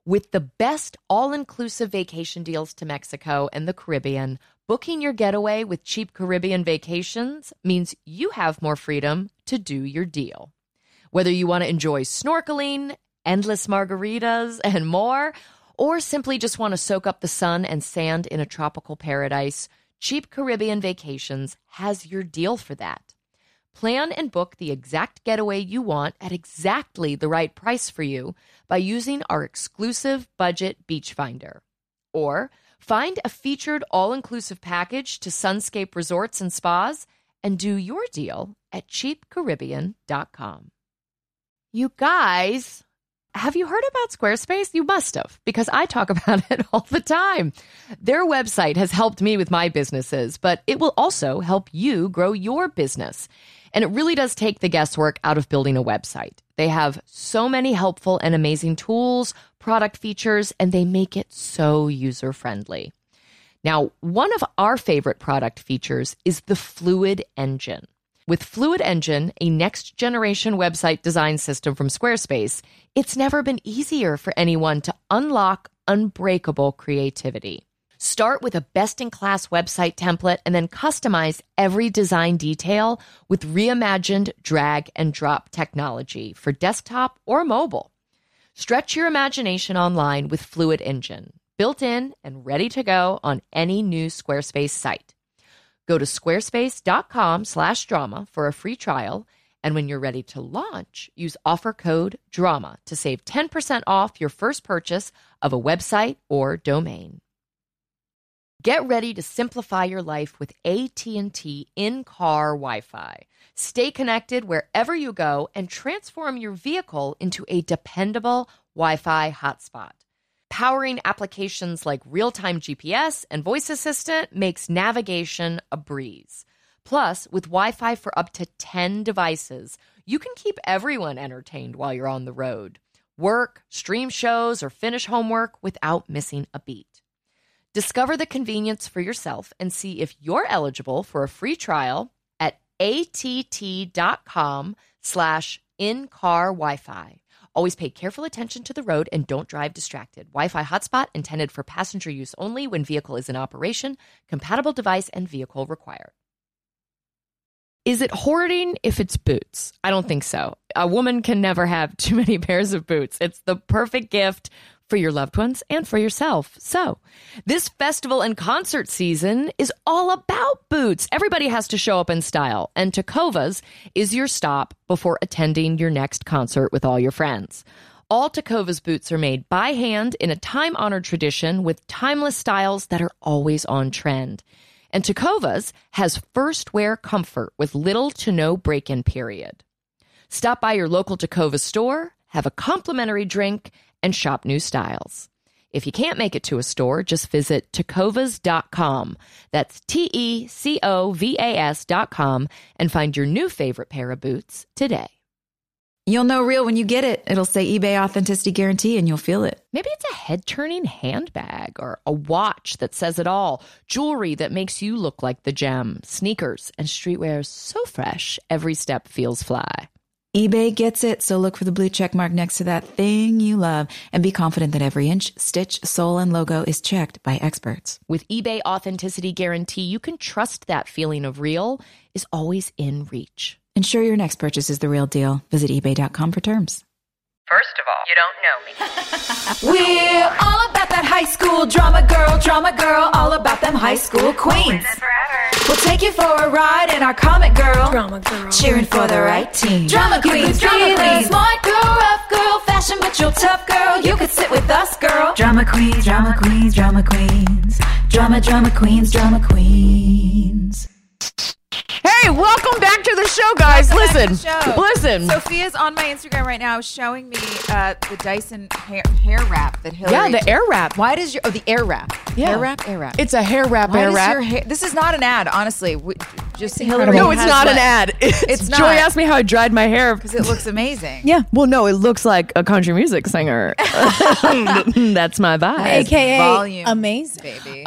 With the best all-inclusive vacation deals to Mexico and the Caribbean, booking your getaway with Cheap Caribbean Vacations means you have more freedom to do your deal. Whether you want to enjoy snorkeling, endless margaritas, and more, or simply just want to soak up the sun and sand in a tropical paradise, Cheap Caribbean Vacations has your deal for that. Plan and book the exact getaway you want at exactly the right price for you by using our exclusive budget beach finder. Or find a featured all-inclusive package to Sunscape Resorts and Spas and do your deal at cheapcaribbean.com. You guys, have you heard about Squarespace? You must have, because I talk about it all the time. Their website has helped me with my businesses, but it will also help you grow your business. And it really does take the guesswork out of building a website. They have so many helpful and amazing tools, product features, and they make it so user-friendly. Now, one of our favorite product features is the Fluid Engine. With Fluid Engine, a next-generation website design system from Squarespace, it's never been easier for anyone to unlock unbreakable creativity. Start with a best-in-class website template and then customize every design detail with reimagined drag-and-drop technology for desktop or mobile. Stretch your imagination online with Fluid Engine, built in and ready to go on any new Squarespace site. Go to squarespace.com/drama for a free trial, and when you're ready to launch, use offer code DRAMA to save 10% off your first purchase of a website or domain. Get ready to simplify your life with AT&T in-car Wi-Fi. Stay connected wherever you go and transform your vehicle into a dependable Wi-Fi hotspot. Powering applications like real-time GPS and voice assistant makes navigation a breeze. Plus, with Wi-Fi for up to 10 devices, you can keep everyone entertained while you're on the road. Work, stream shows, or finish homework without missing a beat. Discover the convenience for yourself and see if you're eligible for a free trial at att.com/in-car Wi-Fi. Always pay careful attention to the road and don't drive distracted. Wi-Fi hotspot intended for passenger use only when vehicle is in operation. Compatible device and vehicle required. Is it hoarding if it's boots? I don't think so. A woman can never have too many pairs of boots. It's the perfect gift for your loved ones and for yourself. So, this festival and concert season is all about boots. Everybody has to show up in style, and Tecovas is your stop before attending your next concert with all your friends. All Tecovas boots are made by hand in a time-honored tradition with timeless styles that are always on trend. And Tecovas has first wear comfort with little to no break-in period. Stop by your local Tecovas store, have a complimentary drink, and shop new styles. If you can't make it to a store, just visit tecovas.com. That's TECOVAS.com and find your new favorite pair of boots today. You'll know real when you get it. It'll say eBay Authenticity Guarantee and you'll feel it. Maybe it's a head-turning handbag or a watch that says it all. Jewelry that makes you look like the gem. Sneakers and streetwear so fresh, every step feels fly. eBay gets it, so look for the blue check mark next to that thing you love and be confident that every inch, stitch, sole, and logo is checked by experts. With eBay Authenticity Guarantee, you can trust that feeling of real is always in reach. Ensure your next purchase is the real deal. Visit ebay.com for terms. First of all, you don't know me. We're all about that high school drama girl, all about them high school queens. We'll take you for a ride in our comic girl, cheering for the right team. Drama queens, smart girl, rough girl, fashion but you're tough girl. You could sit with us, girl. Drama queens, drama queens, drama queens. Drama queens, drama queens. Hey, welcome back to the show, guys. Listen. Sophia's on my Instagram right now showing me the Dyson hair wrap that Hillary. Yeah, the air wrap. Why does the air wrap? Yeah. Air wrap. It's a hair wrap. Why does your hair? This is not an ad, honestly. Just Hillary. No, it's not an ad. It's not. Joy asked me how I dried my hair because it looks amazing. Yeah. Well, no, it looks like a country music singer. That's my vibe. AKA volume, amazing, baby.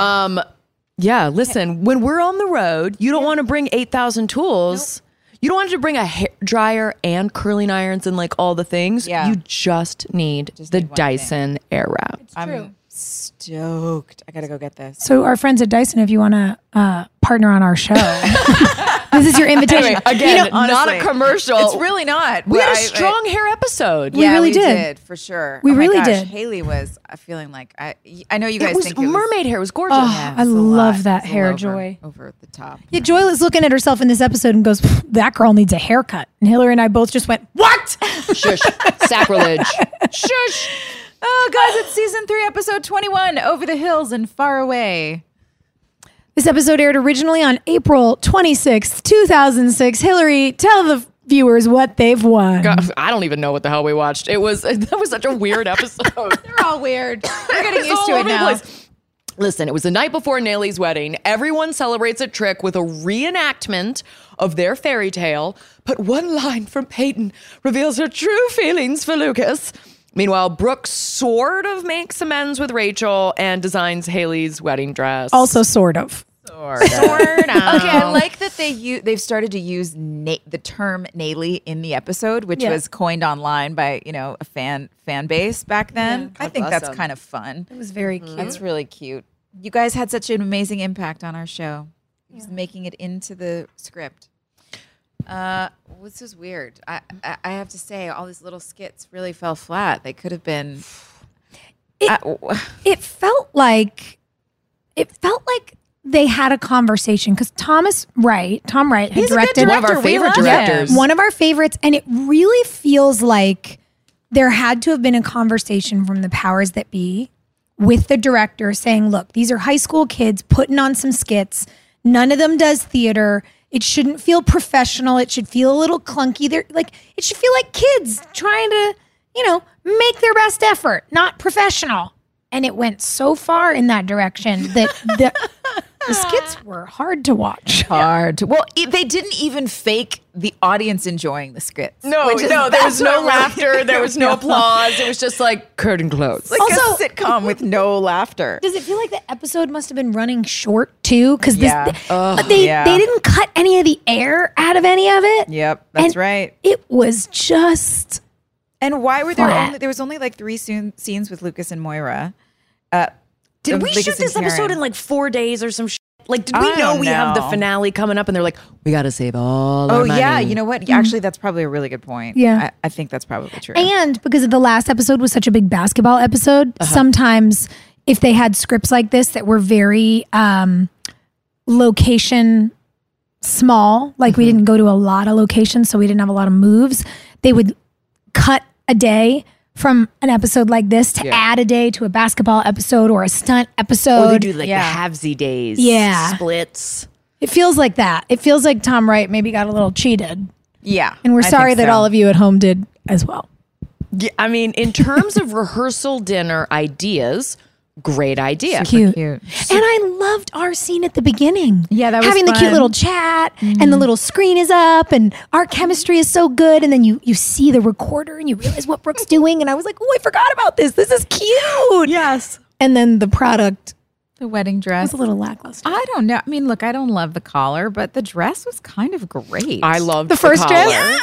Yeah, listen, when we're on the road, you don't want to bring 8,000 tools. Nope. You don't want to bring a hair. dryer and curling irons and like all the things. Yeah. You just need the need one Dyson Airwrap. I'm stoked. I gotta go get this. So our friends at Dyson, if you want to partner on our show, this is your invitation. Again, not honestly, a commercial. It's really not. We had a I- strong hair episode. We really did. for sure. We Oh my really gosh, did. Haley was feeling like I know you guys It was think it was mermaid hair. It was gorgeous. Oh, I it's a love lot. that It's a hair, little Joy. over the top. Yeah, Joy was looking at herself in this episode and goes, that girl needs a haircut. And Hillary and I both just went, what? Shush. Sacrilege. Shush. Oh, guys, it's season 3, episode 21, Over the Hills and Far Away. This episode aired originally on April 26th, 2006. Hillary, tell the viewers what they've won. God, I don't even know what the hell we watched. That was such a weird episode. They're all weird. We're getting used to it now. Listen, it was the night before Nayli's wedding. Everyone celebrates at Trick with a reenactment of their fairy tale, but one line from Peyton reveals her true feelings for Lucas. Meanwhile, Brooke sort of makes amends with Rachel and designs Haley's wedding dress. Also, sort of. Okay, I like that they've started to use the term Nayli in the episode, which Yeah. was coined online by a fan base back then. I think bless that's them. kind of fun. It was very cute. That's really cute. You guys had such an amazing impact on our show. Just making it into the script. This is weird. I have to say, all these little skits really fell flat. They could have been. It felt like they had a conversation because Tom Wright had He's a good directed one of our director. We favorite love him. directors. one of our favorites, and it really feels like there had to have been a conversation from the powers that be with the director saying, look, these are high school kids putting on some skits. None of them does theater. It shouldn't feel professional. It should feel a little clunky. It should feel like kids trying to, make their best effort, not professional. And it went so far in that direction that the skits were hard to watch. Well, they didn't even fake the audience enjoying the skits. there was no laughter. There was no applause. It was just like curtain closed. Like Also- a sitcom with no laughter. Does it feel like the episode must have been running short too? Because Yeah. they Yeah. didn't cut any of the air out of any of it. Yep, that's And right. It was just And why were Flat. there was only like 3 scenes with Lucas and Moira? Did we Lucas shoot and this episode Karen. in like 4 days or some shit? Like, did we I know don't we have the know. finale coming up and they're like, we got to save all our Oh money. yeah, you know what? Actually, that's probably a really good point. Yeah. I think that's probably true. and because the last episode was such a big basketball episode, sometimes if they had scripts like this that were very location small, like we didn't go to a lot of locations, so we didn't have a lot of moves, they would cut a day from an episode like this to add a day to a basketball episode or a stunt episode. Or they do like Yeah. the halvesy days. Yeah. Splits. It feels like that. It feels like Tom Wright maybe got a little cheated. yeah, And we're I sorry think that so. all of you at home did as well. Yeah, I mean, in terms of rehearsal dinner ideas, great idea. Cute. cute. And I loved our scene at the beginning. Yeah, that was having the cute fun. little chat and the little screen is up and our chemistry is so good. And then you see the recorder and you realize what Brooke's doing. And I was like, oh, I forgot about this. This is cute. Yes. And then the product The wedding dress. was a little lackluster. I don't know. I mean, look, I don't love the collar, but the dress was kind of great. I loved The first collar. dress?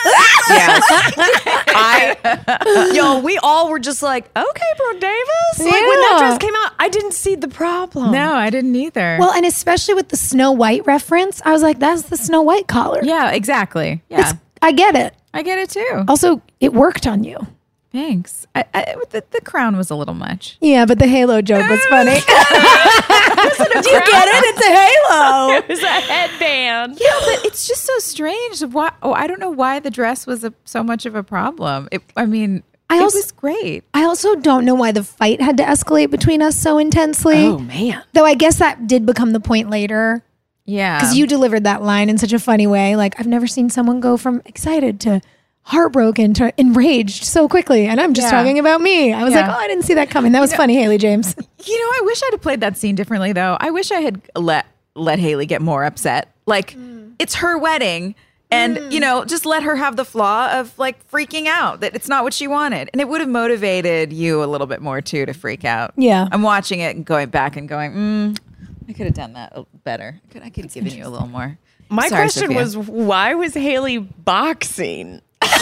We all were just like, okay, Brooke Davis. Like when that Yeah. dress came out, I didn't see the problem. No, I didn't either. Well, and especially with the Snow White reference, I was like, that's the Snow White collar. yeah, exactly. Yeah, I get it. I get it too. Also, it worked on you. Thanks. The crown was a little much. Yeah, but the halo joke was funny. Do you get it? It's a halo. It was a headband. Yeah, but it's just so strange. Why? Oh, I don't know why the dress was so much of a problem. It was great. I also don't know why the fight had to escalate between us so intensely. Oh, man. Though I guess that did become the point later. Yeah, Because you delivered that line in such a funny way. Like, I've never seen someone go from excited to heartbroken to enraged so quickly. And I'm just Yeah. talking about me. I was Yeah. like, oh, I didn't see that coming. That was funny, Haley James. I wish I'd have played that scene differently, though. I wish I had let Haley get more upset. Like, it's her wedding. And, just let her have the flaw of like freaking out that it's not what she wanted. And it would have motivated you a little bit more too to freak out. Yeah. I'm watching it and going back and going, I could have done that better. I could have given you a little more. My Sorry, question Sophia. was, why was Haley boxing? With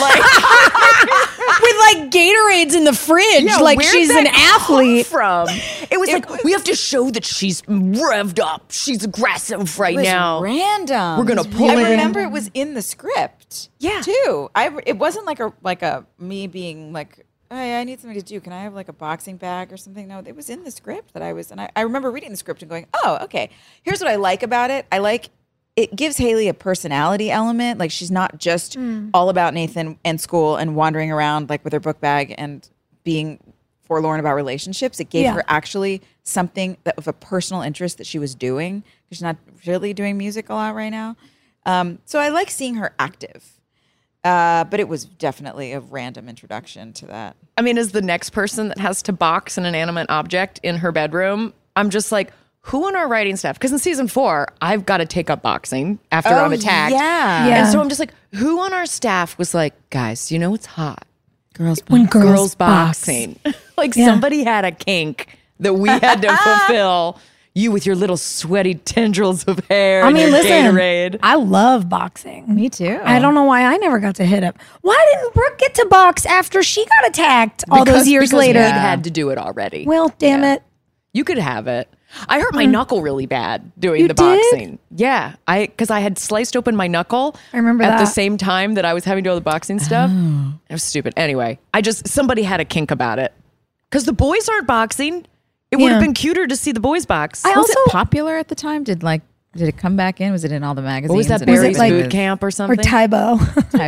like Gatorades in the fridge, like where'd she's that an athlete. come from? It was like, we have to show that she's revved up. She's aggressive right It was now. random. We're gonna pull I it in. remember it was in the script. Yeah. too. It wasn't like a me being like, hey, I need something to do. Can I have like a boxing bag or something? No, it was in the script that I remember reading the script and going, oh, okay. Here's what I like about it. It gives Haley a personality element. Like she's not just all about Nathan and school and wandering around like with her book bag and being forlorn about relationships. It gave her actually something that of a personal interest that she was doing. She's not really doing music a lot right now. So I like seeing her active. But it was definitely a random introduction to that. I mean, as the next person that has to box an inanimate object in her bedroom, I'm just like, who on our writing staff? Because in season 4, I've got to take up boxing after I'm attacked. Yeah. And so I'm just like, who on our staff was like, guys, you know what's hot? Girls When box. girls Boxing. Like somebody had a kink that we had to fulfill. You with your little sweaty tendrils of hair I and mean, your listen, Gatorade. I love boxing. Me too. I don't know why I never got to hit up. Why didn't Brooke get to box after she got attacked all those years because later? we'd had to do it already. Well, damn it. You could have it. I hurt my knuckle really bad doing You the did? boxing. Yeah, because I had sliced open my knuckle. I remember at the that. same time that I was having to do all the boxing stuff. It was stupid. Anyway, somebody had a kink about it because the boys aren't boxing. It would have Yeah. been cuter to see the boys box. Was it popular at the time? Did it come back in? Was it in all the magazines? What was that, and Barry's everything? Boot Camp or Or something? Tybo.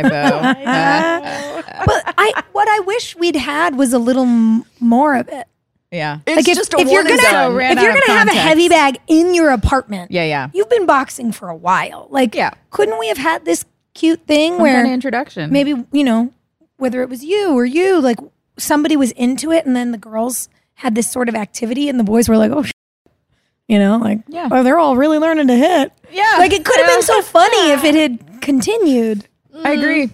Tybo. But what I wish we'd had was a little more of it. Yeah. It's just a if you're one and gonna done. ran if you're out of gonna have a context. heavy bag in your apartment, Yeah. you've been boxing for a while. Like, Yeah. couldn't we have had this cute thing Some where kind of introduction. maybe whether it was you or like somebody was into it, and then the girls had this sort of activity, and the boys were like, oh, Yeah. oh, they're all really learning to hit. Yeah. Like it could have been so funny if it had continued. I agree.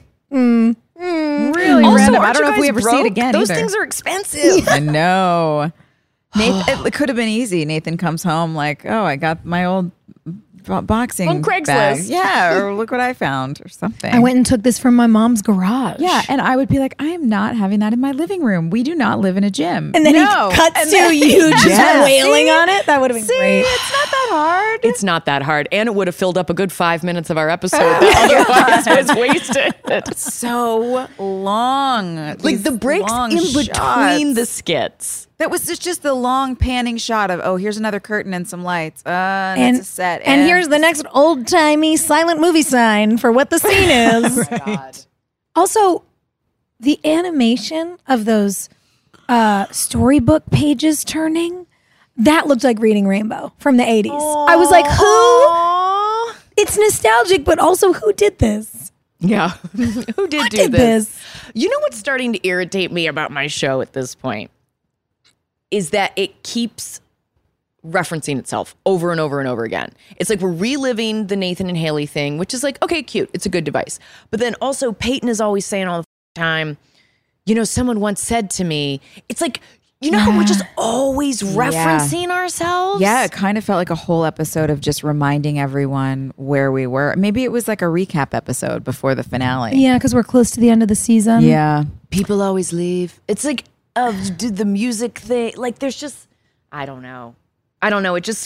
Really Also, random. I aren't don't know you if we guys ever see broke? it again. Those either. things are expensive. I know. Nathan, it could have been easy. Nathan comes home like, oh, I got my old boxing On Craigslist. bag. Yeah, or look what I found or something. I went and took this from my mom's garage. Yeah, and I would be like, I am not having that in my living room. We do not live in a gym. And then no. he cuts And to then- you just Yeah. wailing See? on it. That would have been great. It's not that hard. It's not that hard. And it would have filled up a good 5 minutes of our episode that otherwise was wasted. So long. Like These the breaks long in between shots. the skits. That was just the long panning shot of, oh, here's another curtain and some lights. And that's a set. And here's the next old timey silent movie sign for what the scene is. Also, the animation of those storybook pages turning, that looked like Reading Rainbow from the 80s. I was like, who? It's nostalgic, but also who did this? Yeah. Who did do did this? this? You know what's starting to irritate me about my show at this point? Is that it keeps referencing itself over and over and over again. It's like we're reliving the Nathan and Haley thing, which is like, okay, cute. It's a good device. But then also Peyton is always saying all the time, someone once said to me, it's like, how we're just always referencing ourselves? Yeah, it kind of felt like a whole episode of just reminding everyone where we were. Maybe it was like a recap episode before the finale. Yeah, because we're close to the end of the season. Yeah. People always leave. It's like, did the music thing, like there's just, I don't know. It just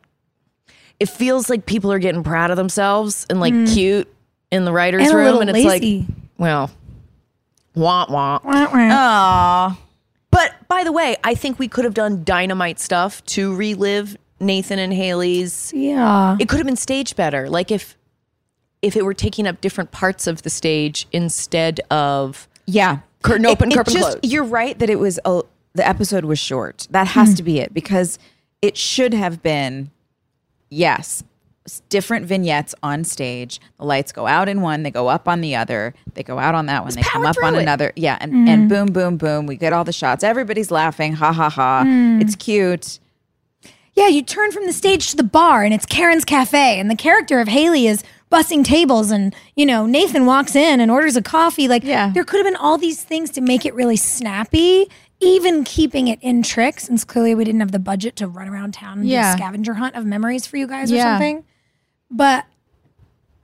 it feels like people are getting proud of themselves and like cute in the writer's And a room. little And it's lazy. like, well, wah, wah. Aww. But by the way, I think we could have done dynamite stuff to relive Nathan and Haley's. Yeah. It could have been staged better. Like if it were taking up different parts of the stage instead of Yeah. curtain open, curtain just, closed. You're right that it was the episode was short. That has to be it because it should have been, yes, different vignettes on stage. The lights go out in one, they go up on the other, they go out on that one, they come power up on through it. another. Yeah, and boom, boom, boom. We get all the shots. Everybody's laughing. Ha ha ha. It's cute. Yeah, you turn from the stage to the bar and it's Karen's Cafe and the character of Haley is bussing tables and, Nathan walks in and orders a coffee. Like, Yeah. there could have been all these things to make it really snappy, even keeping it in tricks, since clearly we didn't have the budget to run around town and do Yeah. a scavenger hunt of memories for you guys or Yeah. something. But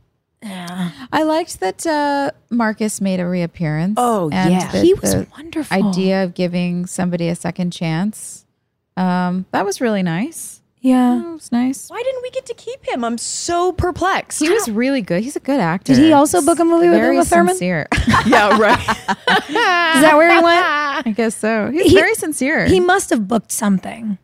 I liked that Marcus made a reappearance. Oh, yeah. He was wonderful. Idea of giving somebody a second chance. That was really nice. Yeah. That was nice. Why didn't we get to keep him? I'm so perplexed. He was really good. He's a good actor. Did he also book a movie with Very Uma Thurman? sincere. Yeah, right. Is that where he went? I guess so. He's very sincere. He must have booked something.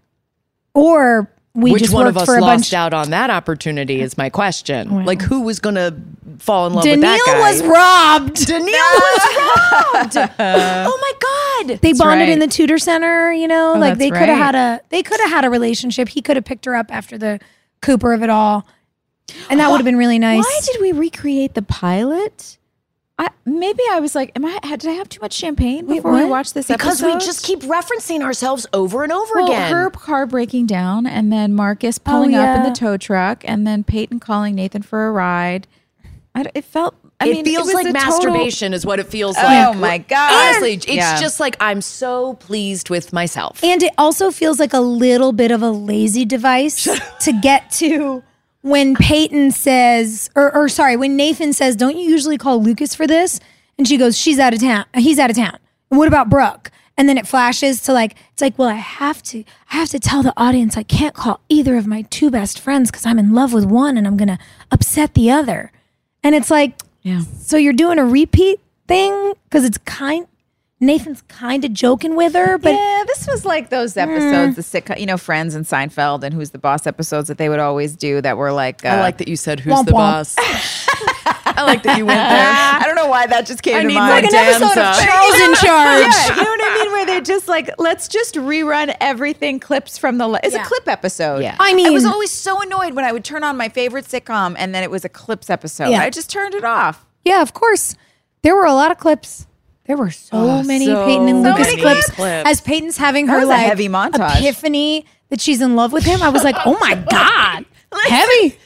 Or we Which just one worked of us for a lost bunch. out on that opportunity is my question. Well. Like, who was going to fall in love with that Daniil guy? was robbed. Daniil was robbed. Oh my God. They bonded right. in the Tudor Center, you know, Oh, like that's they could have right. had a relationship. He could have picked her up after the Cooper of it all. And that would have been really nice. Why did we recreate the pilot? Maybe I was like, did I have too much champagne before we what? watched this Because episode? we just keep referencing ourselves over and over well, again. her car breaking down, and then Marcus pulling up in yeah. the tow truck, and then Peyton calling Nathan for a ride. It felt. It feels was like a total- masturbation is what it feels like. Oh my God. Honestly, it's Yeah. just like I'm so pleased with myself. And it also feels like a little bit of a lazy device to get to when Peyton says, or sorry, when Nathan says, don't you usually call Lucas for this? And she goes, she's out of town. He's out of town. And what about Brooke? And then it flashes to it's like, well, I have to tell the audience I can't call either of my two best friends because I'm in love with one and I'm going to upset the other. And it's like, Yeah. so you're doing a repeat thing? Because Nathan's kind of joking with her, but Yeah, this was like those episodes, the sitcom, Friends and Seinfeld and Who's the Boss episodes that they would always do that were like. I like that you said, who's Womp the womp. boss? I like that you went there. I don't know why that just came to need mind. more like an episode of Danza. Charles in Charge. Yeah, you know what I mean? Where they're just like, let's just rerun everything clips from the. It's a clip episode. Yeah. I mean- I was always so annoyed when I would turn on my favorite sitcom and then it was a clips episode. Yeah. I just turned it off. Yeah, of course. There were a lot of clips. There were so many so Peyton and Lucas many clips. clips. As Peyton's having That her was a like heavy montage. epiphany that she's in love with him, I was like, oh my God. Heavy.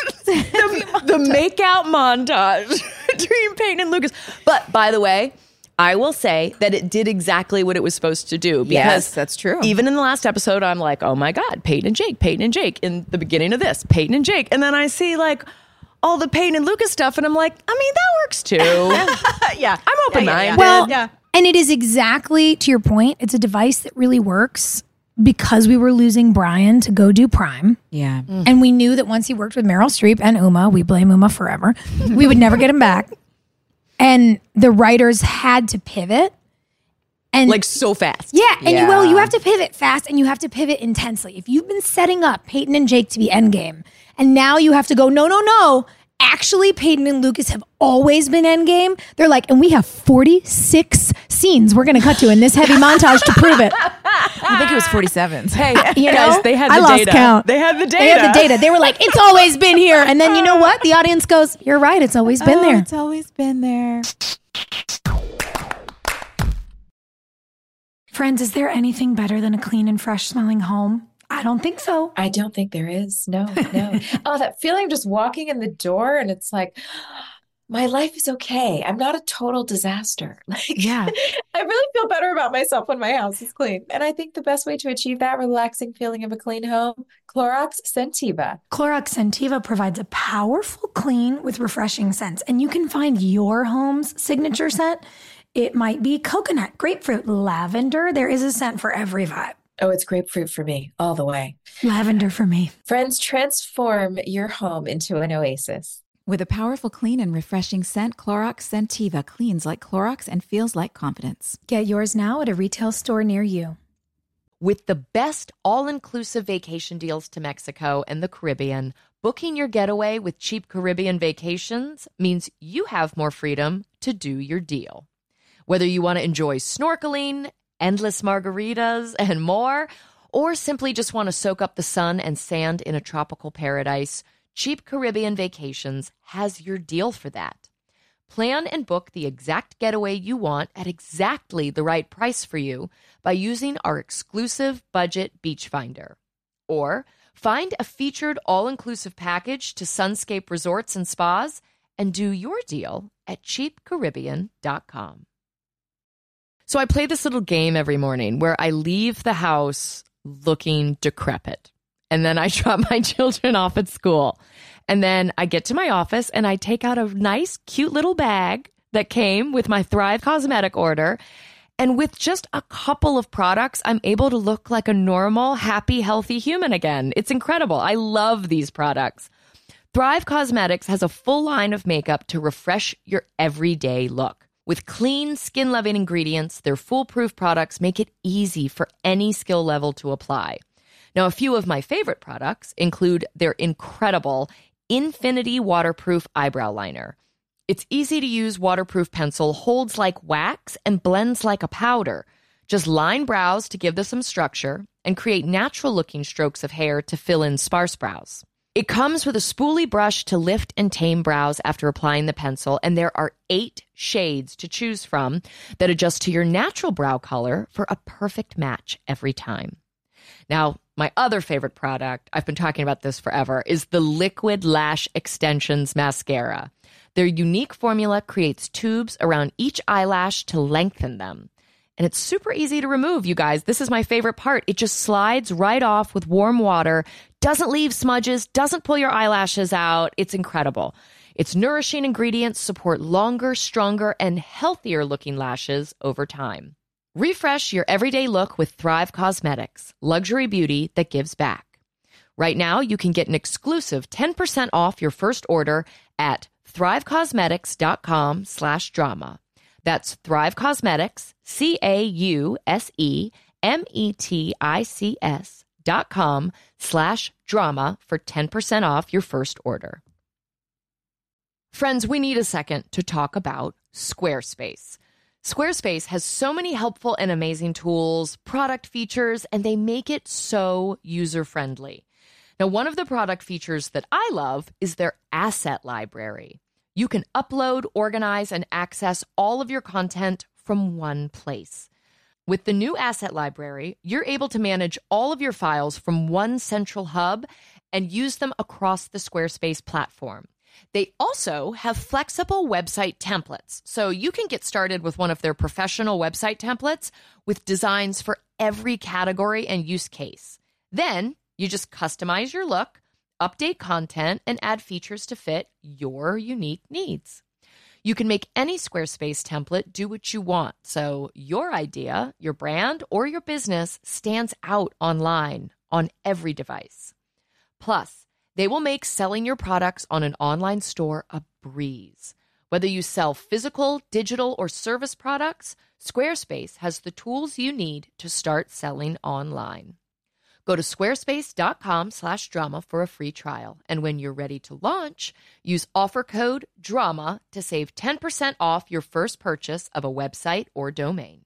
The makeout montage between Peyton and Lucas. But by the way, I will say that it did exactly what it was supposed to do. Because Yes, that's true. Even in the last episode, I'm like, oh my God, Peyton and Jake. In the beginning of this, Peyton and Jake. And then I see like all the Peyton and Lucas stuff, and I'm like, I mean, that works too. Yeah. I'm open-minded. Well, Yeah. and it is exactly to your point. It's a device that really works because we were losing Brian to go do Prime. Yeah. And we knew that once he worked with Meryl Streep and Uma, we blame Uma forever, we would never get him back. And the writers had to pivot. And like so fast. yeah, and Yeah. you have to pivot fast and you have to pivot intensely. If you've been setting up Peyton and Jake to be endgame, and now you have to go, no. Actually, Peyton and Lucas have always been endgame. They're like, and we have 46 scenes we're going to cut to in this heavy montage to prove it. I think it was 47. Hey, You guys, know? they had I the lost data. count. They had the data. They have the data. They were like, it's always been here. And then you know what? The audience goes, you're right. It's always been there. It's always been there. Friends, is there anything better than a clean and fresh smelling home? I don't think so. I don't think there is. No. Oh, that feeling of just walking in the door and it's like, my life is okay. I'm not a total disaster. Yeah. I really feel better about myself when my house is clean. And I think the best way to achieve that relaxing feeling of a clean home, Clorox Scentiva. Clorox Scentiva provides a powerful clean with refreshing scents, and you can find your home's signature scent. It might be coconut, grapefruit, lavender. There is a scent for every vibe. Oh, it's grapefruit for me, all the way. Lavender for me. Friends, transform your home into an oasis. With a powerful clean and refreshing scent, Clorox Scentiva cleans like Clorox and feels like confidence. Get yours now at a retail store near you. With the best all-inclusive vacation deals to Mexico and the Caribbean, booking your getaway with Cheap Caribbean Vacations means you have more freedom to do your deal. Whether you want to enjoy snorkeling, endless margaritas, and more, or simply just want to soak up the sun and sand in a tropical paradise, Cheap Caribbean Vacations has your deal for that. Plan and book the exact getaway you want at exactly the right price for you by using our exclusive budget beach finder. Or find a featured all-inclusive package to Sunscape Resorts and Spas and do your deal at cheapcaribbean.com. So I play this little game every morning where I leave the house looking decrepit. and then I drop my children off at school. And then I get to my office and I take out a nice, cute little bag that came with my Thrive Cosmetic order. And with just a couple of products, I'm able to look like a normal, happy, healthy human again. It's incredible. I love these products. Thrive Cosmetics has a full line of makeup to refresh your everyday look. With clean, skin-loving ingredients, their foolproof products make it easy for any skill level to apply. Now, a few of my favorite products include their incredible Infinity Waterproof Eyebrow Liner. Its easy-to-use waterproof pencil holds like wax and blends like a powder. Just line brows to give them some structure and create natural-looking strokes of hair to fill in sparse brows. It comes with a spoolie brush to lift and tame brows after applying the pencil, and there are 8 shades to choose from that adjust to your natural brow color for a perfect match every time. Now, my other favorite product, I've been talking about this forever, is the Liquid Lash Extensions Mascara. Their unique formula creates tubes around each eyelash to lengthen them. And it's super easy to remove, you guys. This is my favorite part. It just slides right off with warm water, doesn't leave smudges, doesn't pull your eyelashes out. It's incredible. Its nourishing ingredients support longer, stronger, and healthier looking lashes over time. Refresh your everyday look with Thrive Cosmetics, luxury beauty that gives back. Right now, you can get an exclusive 10% off your first order at thrivecosmetics.com/drama. That's Thrive Cosmetics, CAUSEMETICS.com/drama for 10% off your first order. Friends, we need a second to talk about Squarespace. Squarespace has so many helpful and amazing tools, product features, and they make it so user-friendly. Now, one of the product features that I love is their asset library. You can upload, organize, and access all of your content from one place. With the new asset library, you're able to manage all of your files from one central hub and use them across the Squarespace platform. They also have flexible website templates, so you can get started with one of their professional website templates with designs for every category and use case. Then you just customize your look, update content, and add features to fit your unique needs. You can make any Squarespace template do what you want, so your idea, your brand, or your business stands out online on every device. Plus, they will make selling your products on an online store a breeze. Whether you sell physical, digital, or service products, Squarespace has the tools you need to start selling online. Go to squarespace.com/drama for a free trial. And when you're ready to launch, use offer code DRAMA to save 10% off your first purchase of a website or domain.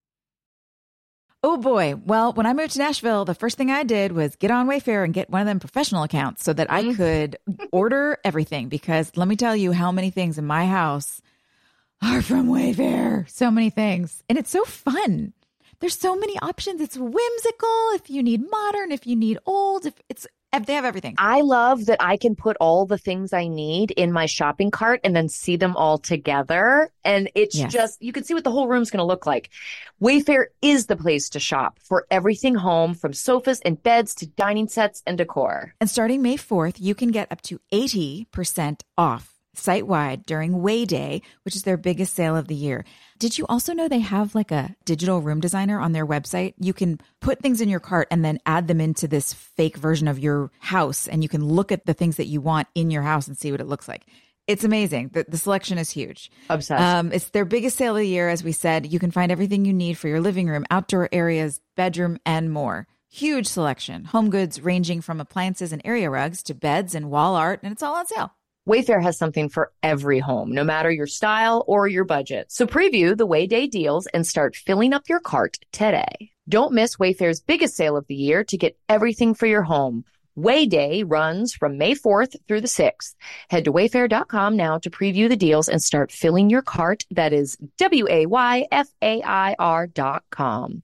Oh boy. Well, when I moved to Nashville, the first thing I did was get on Wayfair and get one of them professional accounts so that I could order everything. Because let me tell you how many things in my house are from Wayfair. So many things. And it's so fun. There's so many options. It's whimsical. If you need modern, if you need old, they have everything. I love that I can put all the things I need in my shopping cart and then see them all together. And it's just, you can see what the whole room's going to look like. Wayfair is the place to shop for everything home, from sofas and beds to dining sets and decor. And starting May 4th, you can get up to 80% off site-wide during Way Day, which is their biggest sale of the year. Did you also know they have like a digital room designer on their website? You can put things in your cart and then add them into this fake version of your house, and you can look at the things that you want in your house and see what it looks like. It's amazing. The selection is huge. Obsessed. It's their biggest sale of the year, as we said. You can find everything you need for your living room, outdoor areas, bedroom, and more. Huge selection. Home goods ranging from appliances and area rugs to beds and wall art, and it's all on sale. Wayfair has something for every home, no matter your style or your budget. So preview the Way Day deals and start filling up your cart today. Don't miss Wayfair's biggest sale of the year to get everything for your home. Way Day runs from May 4th through the 6th. Head to wayfair.com now to preview the deals and start filling your cart. That is WAYFAIR.com.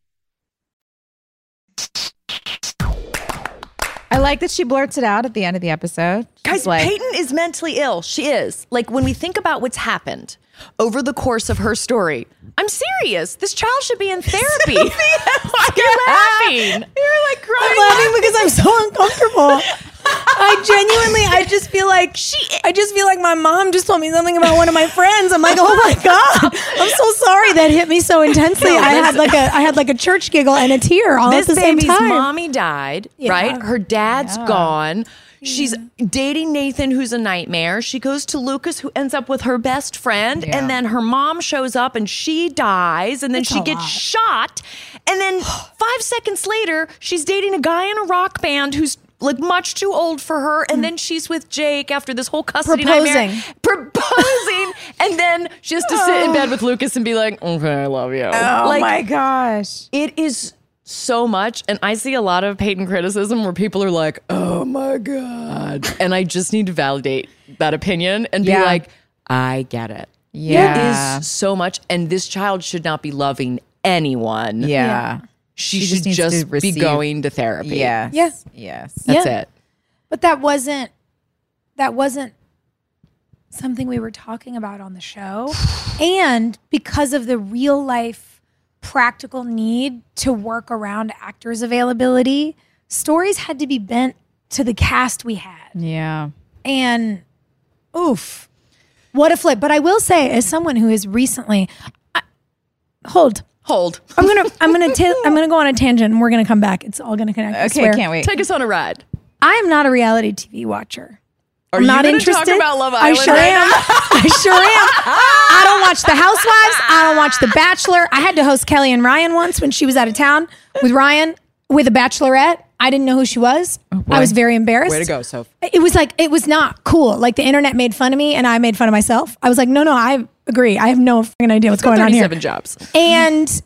I like that she blurts it out at the end of the episode. Guys, Peyton is mentally ill. She is. Like, when we think about what's happened over the course of her story, I'm serious. This child should be in therapy. Why are you laughing? You're like crying. I laughing because I'm so uncomfortable. I just feel like my mom just told me something about one of my friends. I'm like, oh my God, I'm so sorry that hit me so intensely. I had like a church giggle and a tear all at the same baby's time. mommy died, right? Her dad's gone. She's dating Nathan, who's a nightmare. She goes to Lucas, who ends up with her best friend. And then her mom shows up and she dies. And then she gets shot. And then 5 seconds later, she's dating a guy in a rock band who's like much too old for her. And then she's with Jake after this whole custody nightmare. Proposing. And then she has to sit in bed with Lucas and be like, okay, I love you. Oh my gosh. It is so much. And I see a lot of Peyton criticism where people are like, oh my God. And I just need to validate that opinion and be like, I get it. Yeah. It is so much. And this child should not be loving anyone. Yeah. She She should just needs just to be receive- going to therapy. Yes. Yeah. Yes. That's it. But that wasn't something we were talking about on the show. And because of the real life practical need to work around actors' availability, stories had to be bent to the cast we had. Yeah. And oof, what a flip. But I will say, as someone who is recently hold. I'm gonna go on a tangent and we're gonna come back. It's all gonna connect. I Okay, swear. can't wait. Take us on a ride. I am not a reality TV watcher. Are I'm you not gonna interested. talk about Love I Island sure right am. I sure am. I don't watch The Housewives. I don't watch The Bachelor. I had to host Kelly and Ryan once when she was out of town with Ryan with a bachelorette. I didn't know who she was. I was very embarrassed. Way to go, Soph. It was not cool. Like the internet made fun of me and I made fun of myself. I was like, no, I agree. I have no fucking idea what's going on here. 37 jobs. And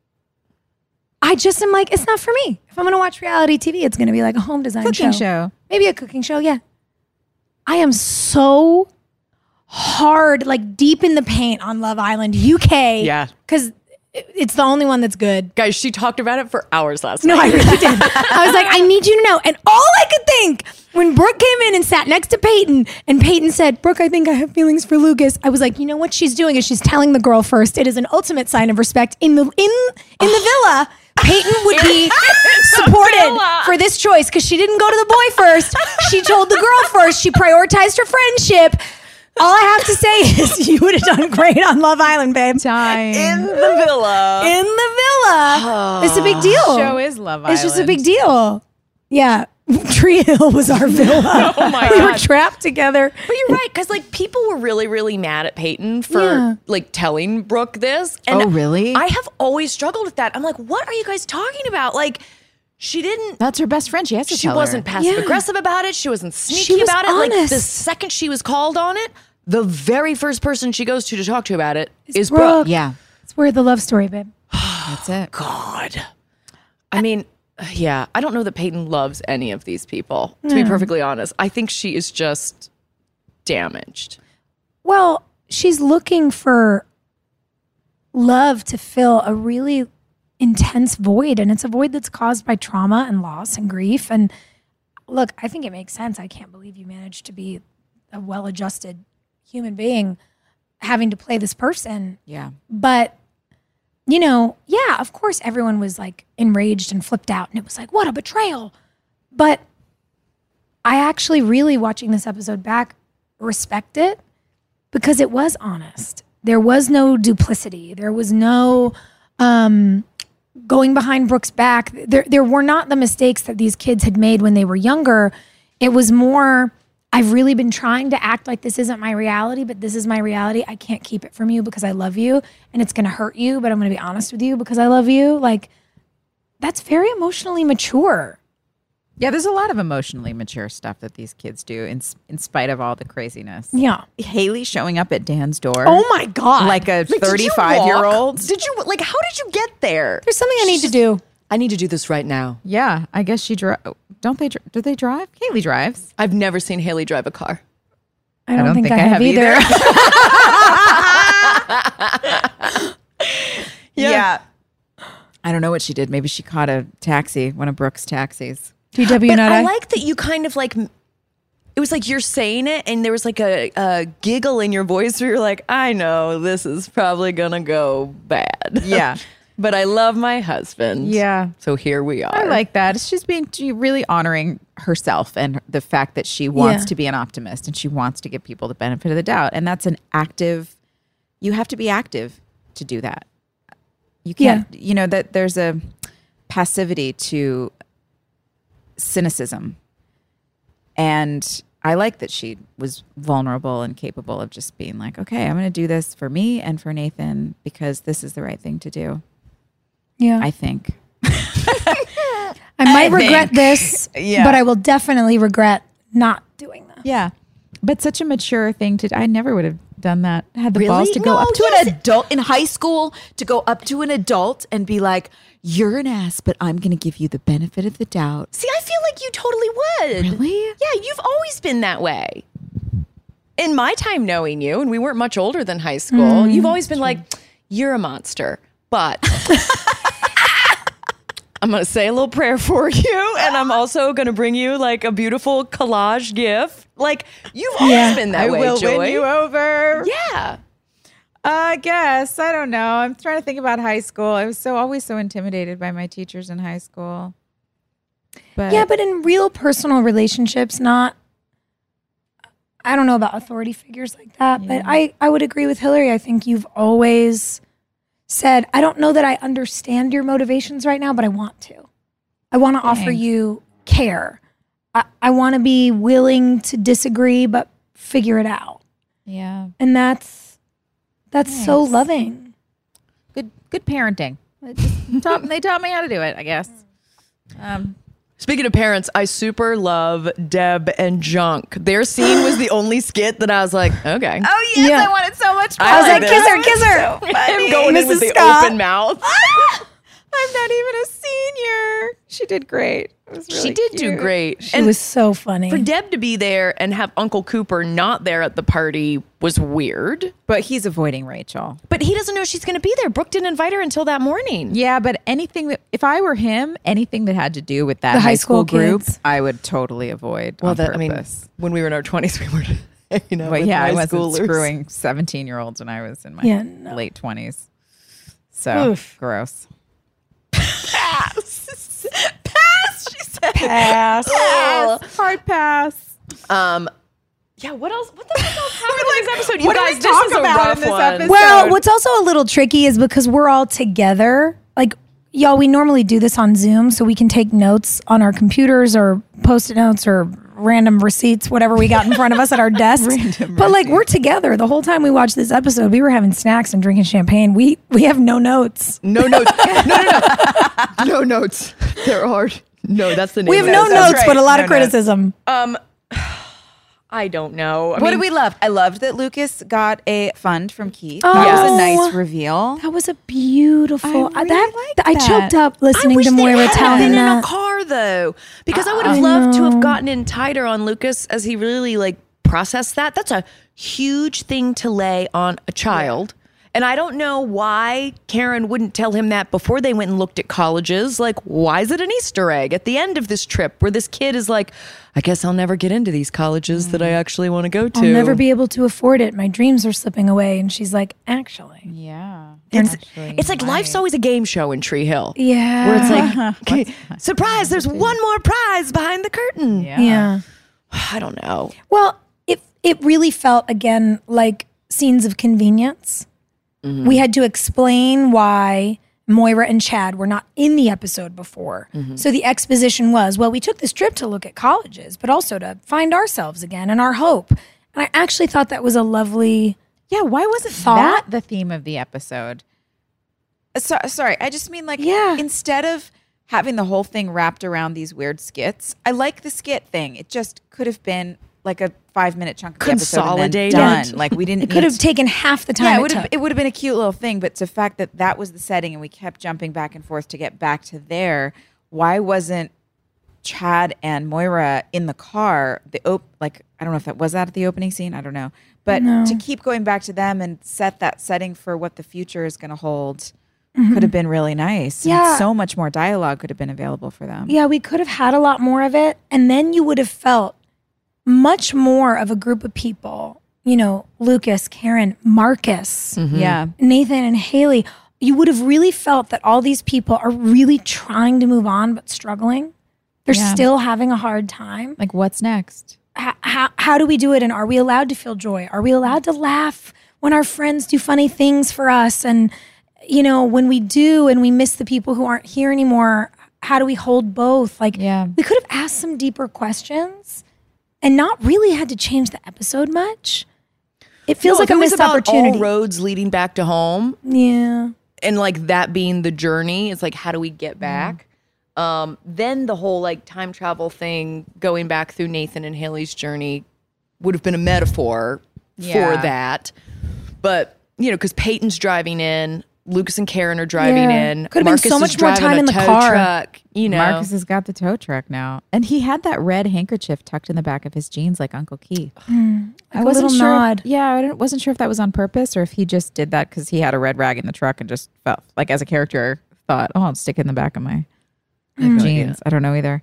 I just am like, it's not for me. If I'm going to watch reality TV, it's going to be like a home design Cooking show. Maybe a cooking show, yeah. I am so hard, like deep in the paint on Love Island UK. Yeah. Because it's the only one that's good. Guys, she talked about it for hours last No, night. I really did. I was like, I need you to know. And all I could think when Brooke came in and sat next to Peyton and Peyton said, Brooke, I think I have feelings for Lucas. I was like, you know what she's doing is she's telling the girl first. It is an ultimate sign of respect. In the villa, Peyton would be supported for this choice because she didn't go to the boy first. She told the girl first. She prioritized her friendship. All I have to say is you would have done great on Love Island, babe. In the villa. In the villa. It's a big deal. Show is Love Island. It's just a big deal. Yeah. Tree Hill was our villa. Oh my We were God. trapped together. But you're right, because like people were really, really mad at Peyton for like telling Brooke this. And Oh, really? I have always struggled with that. I'm like, what are you guys talking about? Like, she didn't. That's her best friend. She has to She tell wasn't her. passive aggressive about it. She wasn't She sneaky was about it. Like honest. the second she was called on it, the very first person she goes to talk to about it is Brooke. Brooke. Yeah. It's where the love story, babe. That's it. God. I mean, yeah, I don't know that Peyton loves any of these people, to be perfectly honest. I think she is just damaged. Well, she's looking for love to fill a really intense void. And it's a void that's caused by trauma and loss and grief. And look, I think it makes sense. I can't believe you managed to be a well-adjusted human being having to play this person. Yeah. But, you know, yeah, of course everyone was like enraged and flipped out. And it was like, what a betrayal. But I actually really, watching this episode back, respect it because it was honest. There was no duplicity. There was no going behind Brooke's back. There were not the mistakes that these kids had made when they were younger. It was more, I've really been trying to act like this isn't my reality, but this is my reality. I can't keep it from you because I love you and it's going to hurt you, but I'm going to be honest with you because I love you. Like, that's very emotionally mature. Yeah, there's a lot of emotionally mature stuff that these kids do in spite of all the craziness. Yeah. Haley showing up at Dan's door. Oh my God. Like a Like, did you 35-year-old. walk? Did you, like, how did you get there? There's something I need to do. I need to do this right now. Yeah, I guess she drive. Don't they? Do they drive? Haley drives. I've never seen Haley drive a car. I don't think I have either. Yeah. I don't know what she did. Maybe she caught a taxi, one of Brooke's taxis. GW But not I I. like that you kind of like, it was like you're saying it and there was like a giggle in your voice where you're like, I know this is probably gonna go bad. Yeah. but I love my husband. Yeah. So here we are. I like that. She's really honoring herself and the fact that she wants Yeah. to be an optimist and she wants to give people the benefit of the doubt. And that's you have to be active to do that. You can't, that there's a passivity to cynicism. And I like that she was vulnerable and capable of just being like, okay, I'm going to do this for me and for Nathan because this is the right thing to do. Yeah. I think. I might regret this, but I will definitely regret not doing this. Yeah. But such a mature thing I never would have done that. Had the Really? balls to go No, up to yes. an adult in high school, to go up to an adult and be like, you're an ass, but I'm going to give you the benefit of the doubt. See, I feel like you totally would. Really? Yeah, you've always been that way. In my time knowing you, and we weren't much older than high school, you've always been like, you're a monster. But I'm going to say a little prayer for you, and I'm also going to bring you like a beautiful collage gift. Like, you've always been that way, Joy. win you over. Yeah. I guess. I don't know. I'm trying to think about high school. I was always so intimidated by my teachers in high school. But Yeah, but in real personal relationships, I don't know about authority figures like that, but I would agree with Hillary. I think you've always said, I don't know that I understand your motivations right now, but I want to. I want to offer you care. I want to be willing to disagree, but figure it out. yeah. And that's so loving. Good parenting. They taught me how to do it, I guess. Speaking of parents, I super love Deb and Junk. Their scene was the only skit that I was like, okay. Oh, yes. Yeah. I wanted so much more. I was like, this. kiss her. Him going in with Mrs. the Scott. open mouth. I'm not even a senior. She did great. It was really She did do cute. great. It was so funny. For Deb to be there and have Uncle Cooper not there at the party was weird. But he's avoiding Rachel. But he doesn't know she's going to be there. Brooke didn't invite her until that morning. Yeah, but if I were him, anything that had to do with that The high school group, kids. I would totally avoid on purpose. when we were in our 20s, we were, But with yeah, I high wasn't schoolers. screwing 17-year-olds when I was in my late 20s. So gross. Pass, she said. Pass. Hard pass. Yeah, what else? What the heck else happened in this episode? You what do guys, we this talk is a about rough in this one. episode? Well, what's also a little tricky is because we're all together. Like, y'all, we normally do this on Zoom so we can take notes on our computers or post-it notes or random receipts, whatever we got in front of us at our desks. But like, we're together. The whole time we watched this episode, we were having snacks and drinking champagne. We have no notes. No notes. No notes. There are no. That's the name. We have of no it. notes, right. but a lot No of criticism. I don't know. What mean, did we love? I loved that Lucas got a fund from Keith. Oh. That was a nice reveal. That was a beautiful. I really liked I that. choked up I listening wish to they Moira had tell been him in a that. car though, because I would have loved to have gotten in tighter on Lucas as he really like processed that. That's a huge thing to lay on a child. And I don't know why Karen wouldn't tell him that before they went and looked at colleges. Like, why is it an Easter egg at the end of this trip where this kid is like, I guess I'll never get into these colleges that I actually want to go to. I'll never be able to afford it. My dreams are slipping away. And she's like, actually. Yeah. It's like life's always a game show in Tree Hill. Yeah. Where it's like, okay, surprise, there's one more prize behind the curtain. Yeah. I don't know. Well, it really felt, again, like scenes of convenience. Mm-hmm. We had to explain why Moira and Chad were not in the episode before. Mm-hmm. So the exposition was, well, we took this trip to look at colleges, but also to find ourselves again and our hope. And I actually thought that was a lovely Yeah, why wasn't thought. that the theme of the episode? Sorry, I just mean like instead of having the whole thing wrapped around these weird skits, I like the skit thing. It just could have been like a 5-minute chunk of the episode and then Consolidated. done. Like we didn't. It could have taken half the time it would have been a cute little thing, but the fact that that was the setting and we kept jumping back and forth to get back to there, why wasn't Chad and Moira in the car? Like I don't know if that was at the opening scene. I don't know, but to keep going back to them and set that setting for what the future is going to hold could have been really nice. Yeah. And so much more dialogue could have been available for them. Yeah, we could have had a lot more of it. And then you would have felt much more of a group of people, you know, Lucas, Karen, Marcus, Yeah. Nathan and Haley, you would have really felt that all these people are really trying to move on but struggling. They're still having a hard time. Like, what's next? How do we do it? And are we allowed to feel joy? Are we allowed to laugh when our friends do funny things for us? And, you know, when we do and we miss the people who aren't here anymore, how do we hold both? Like, we could have asked some deeper questions and not really had to change the episode much. It feels like a missed opportunity. All roads leading back to home. Yeah. And like that being the journey, it's like, how do we get back? Then the whole like time travel thing, going back through Nathan and Haley's journey, would have been a metaphor for that. But, you know, because Peyton's driving in, Lucas and Karen are driving in. Could have been so much more time in the car. Truck, you know. Marcus has got the tow truck now. And he had that red handkerchief tucked in the back of his jeans like Uncle Keith. I wasn't sure. I wasn't sure if that was on purpose or if he just did that because he had a red rag in the truck and just felt like as a character thought, oh, I'll stick it in the back of my jeans. Yeah. I don't know either.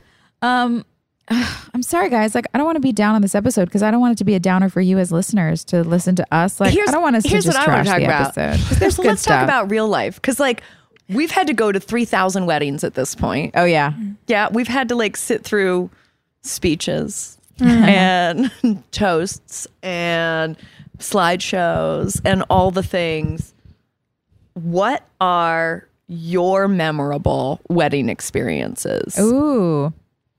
I'm sorry, guys. Like, I don't want to be down on this episode because I don't want it to be a downer for you as listeners to listen to us. Like, I don't want us to just trash the episode. There's good let's stuff. talk about real life because, like, we've had to go to 3,000 weddings at this point. Oh yeah, yeah. We've had to like sit through speeches and toasts and slideshows and all the things. What are your memorable wedding experiences? Ooh.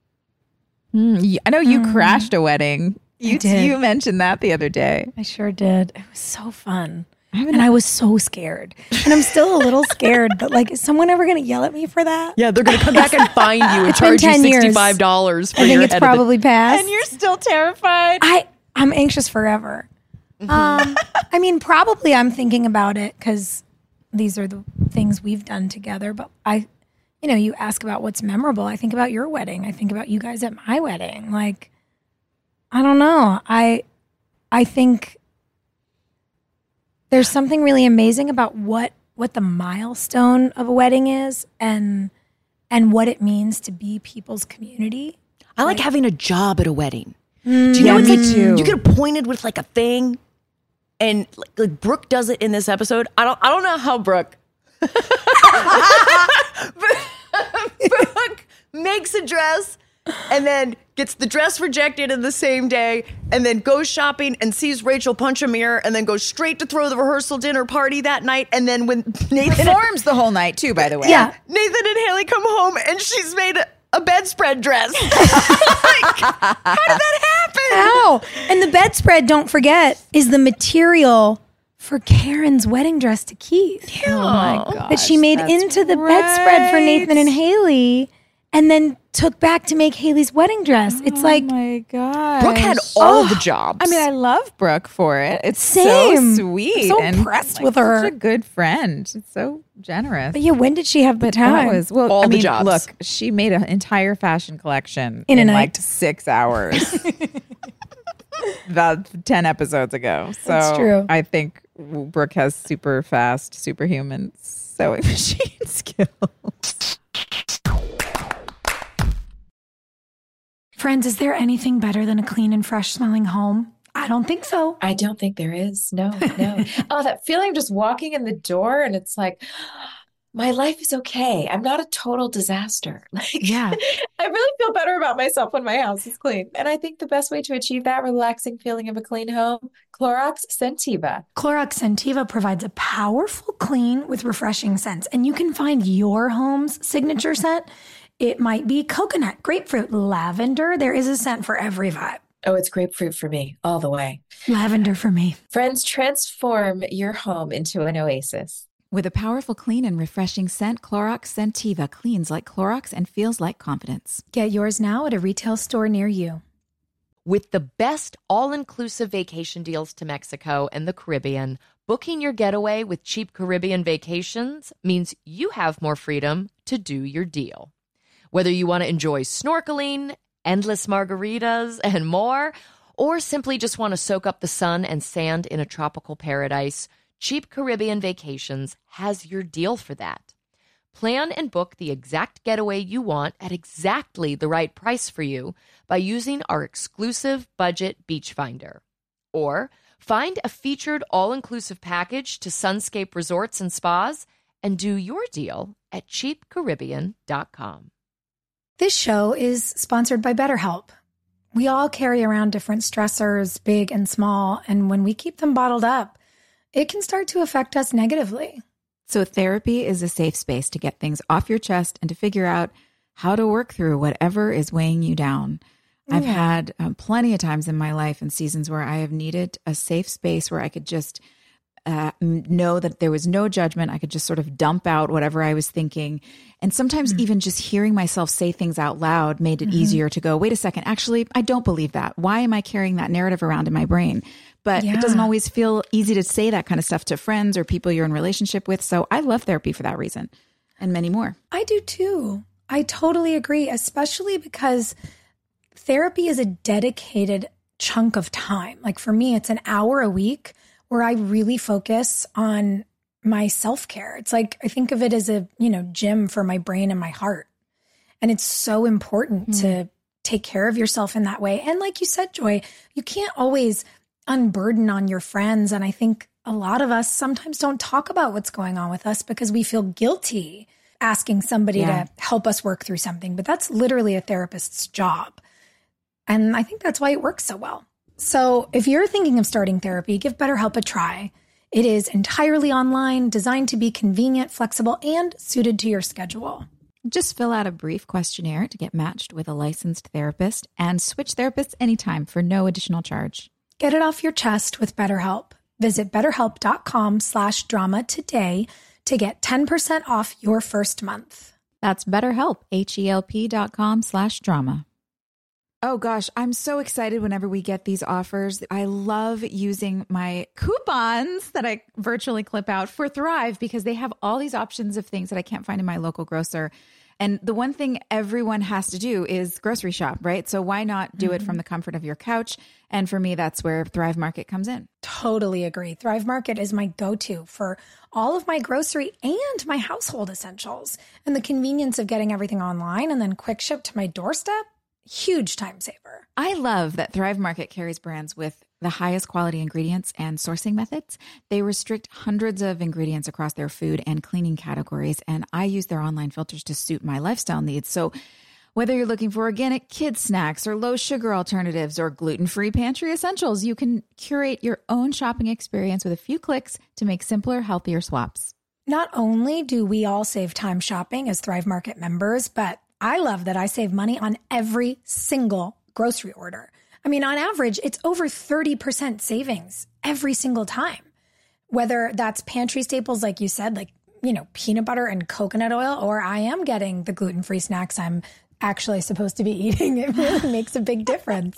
I know you crashed a wedding. You mentioned that the other day. I sure did. It was so fun. And I was so scared. And I'm still a little scared, but like, is someone ever going to yell at me for that? Yeah, they're going to come back and fine you and charge you $65 for I think it's probably passed. And you're still terrified. I'm anxious forever. I mean, probably I'm thinking about it because these are the things we've done together. But you know, you ask about what's memorable. I think about your wedding. I think about you guys at my wedding. Like, I don't know. I think there's something really amazing about what the milestone of a wedding is and what it means to be people's community. I like having a job at a wedding. Do you know, it's like you get appointed with like a thing, and like Brooke does it in this episode. I don't know how Brooke makes a dress and then gets the dress rejected in the same day and then goes shopping and sees Rachel punch a mirror and then goes straight to throw the rehearsal dinner party that night. And then when Nathan performs the whole night too, by the way. Yeah. Nathan and Haley come home and she's made a bedspread dress. Like, how did that happen? How? And the bedspread, don't forget, is the material for Karen's wedding dress to Keith. Oh my God. That she made into the bedspread for Nathan and Haley and then took back to make Haley's wedding dress. It's like, oh my God. Brooke had all the jobs. I mean, I love Brooke for it. It's Same. so sweet. I'm so and impressed with her. Such a good friend. It's so generous. but yeah, when did she have the time? That was All the jobs. Look, she made an entire fashion collection In a night. like 6 hours. About 10 episodes ago. So That's true. I think Brooke has super fast, superhuman sewing machine skills. Friends, is there anything better than a clean and fresh smelling home? I don't think so. I don't think there is. No. Oh, that feeling of just walking in the door and it's like, my life is okay. I'm not a total disaster. Like, Yeah. I really feel better about myself when my house is clean. And I think the best way to achieve that relaxing feeling of a clean home, Clorox Scentiva. Clorox Scentiva provides a powerful clean with refreshing scents, and you can find your home's signature scent. It might be coconut, grapefruit, lavender. There is a scent for every vibe. Oh, it's grapefruit for me all the way. Lavender for me. Friends, transform your home into an oasis. With a powerful, clean, and refreshing scent, Clorox Scentiva cleans like Clorox and feels like confidence. Get yours now at a retail store near you. With the best all-inclusive vacation deals to Mexico and the Caribbean, booking your getaway with Cheap Caribbean Vacations means you have more freedom to do your deal. Whether you want to enjoy snorkeling, endless margaritas, and more, or simply just want to soak up the sun and sand in a tropical paradise, Cheap Caribbean Vacations has your deal for that. Plan and book the exact getaway you want at exactly the right price for you by using our exclusive budget beach finder. Or Find a featured all-inclusive package to Sunscape Resorts and Spas and do your deal at cheapcaribbean.com. This show is sponsored by BetterHelp. We all carry around different stressors, big and small, and when we keep them bottled up, it can start to affect us negatively. So therapy is a safe space to get things off your chest and to figure out how to work through whatever is weighing you down. I've had plenty of times in my life and seasons where I have needed a safe space where I could just know that there was no judgment. I could just sort of dump out whatever I was thinking. And sometimes even just hearing myself say things out loud made it easier to go, wait a second, actually, I don't believe that. Why am I carrying that narrative around in my brain? But it doesn't always feel easy to say that kind of stuff to friends or people you're in relationship with. So I love therapy for that reason and many more. I do too. I totally agree, especially because therapy is a dedicated chunk of time. Like for me, it's an hour a week where I really focus on my self-care. It's like, I think of it as a, gym for my brain and my heart. And it's so important to take care of yourself in that way. And like you said, Joy, you can't always unburden on your friends. And I think a lot of us sometimes don't talk about what's going on with us because we feel guilty asking somebody to help us work through something. But that's literally a therapist's job. And I think that's why it works so well. So if you're thinking of starting therapy, give BetterHelp a try. It is entirely online, designed to be convenient, flexible, and suited to your schedule. Just fill out a brief questionnaire to get matched with a licensed therapist and switch therapists anytime for no additional charge. Get it off your chest with BetterHelp. Visit betterhelp.com/drama today to get 10% off your first month. That's BetterHelp, HELP.com/drama. Oh gosh, I'm so excited whenever we get these offers. I love using my coupons that I virtually clip out for Thrive because they have all these options of things that I can't find in my local grocer. And the one thing everyone has to do is grocery shop, right? So why not do it from the comfort of your couch? And for me, that's where Thrive Market comes in. Totally agree. Thrive Market is my go-to for all of my grocery and my household essentials. And the convenience of getting everything online and then quick ship to my doorstep, huge time saver. I love that Thrive Market carries brands with the highest quality ingredients and sourcing methods. They restrict hundreds of ingredients across their food and cleaning categories, and I use their online filters to suit my lifestyle needs. So whether you're looking for organic kids snacks or low sugar alternatives or gluten-free pantry essentials, you can curate your own shopping experience with a few clicks to make simpler, healthier swaps. Not only do we all save time shopping as Thrive Market members, but I love that I save money on every single grocery order. I mean, on average, it's over 30% savings every single time. Whether that's pantry staples, like you said, like, peanut butter and coconut oil, or I am getting the gluten-free snacks I'm actually supposed to be eating. It really makes a big difference.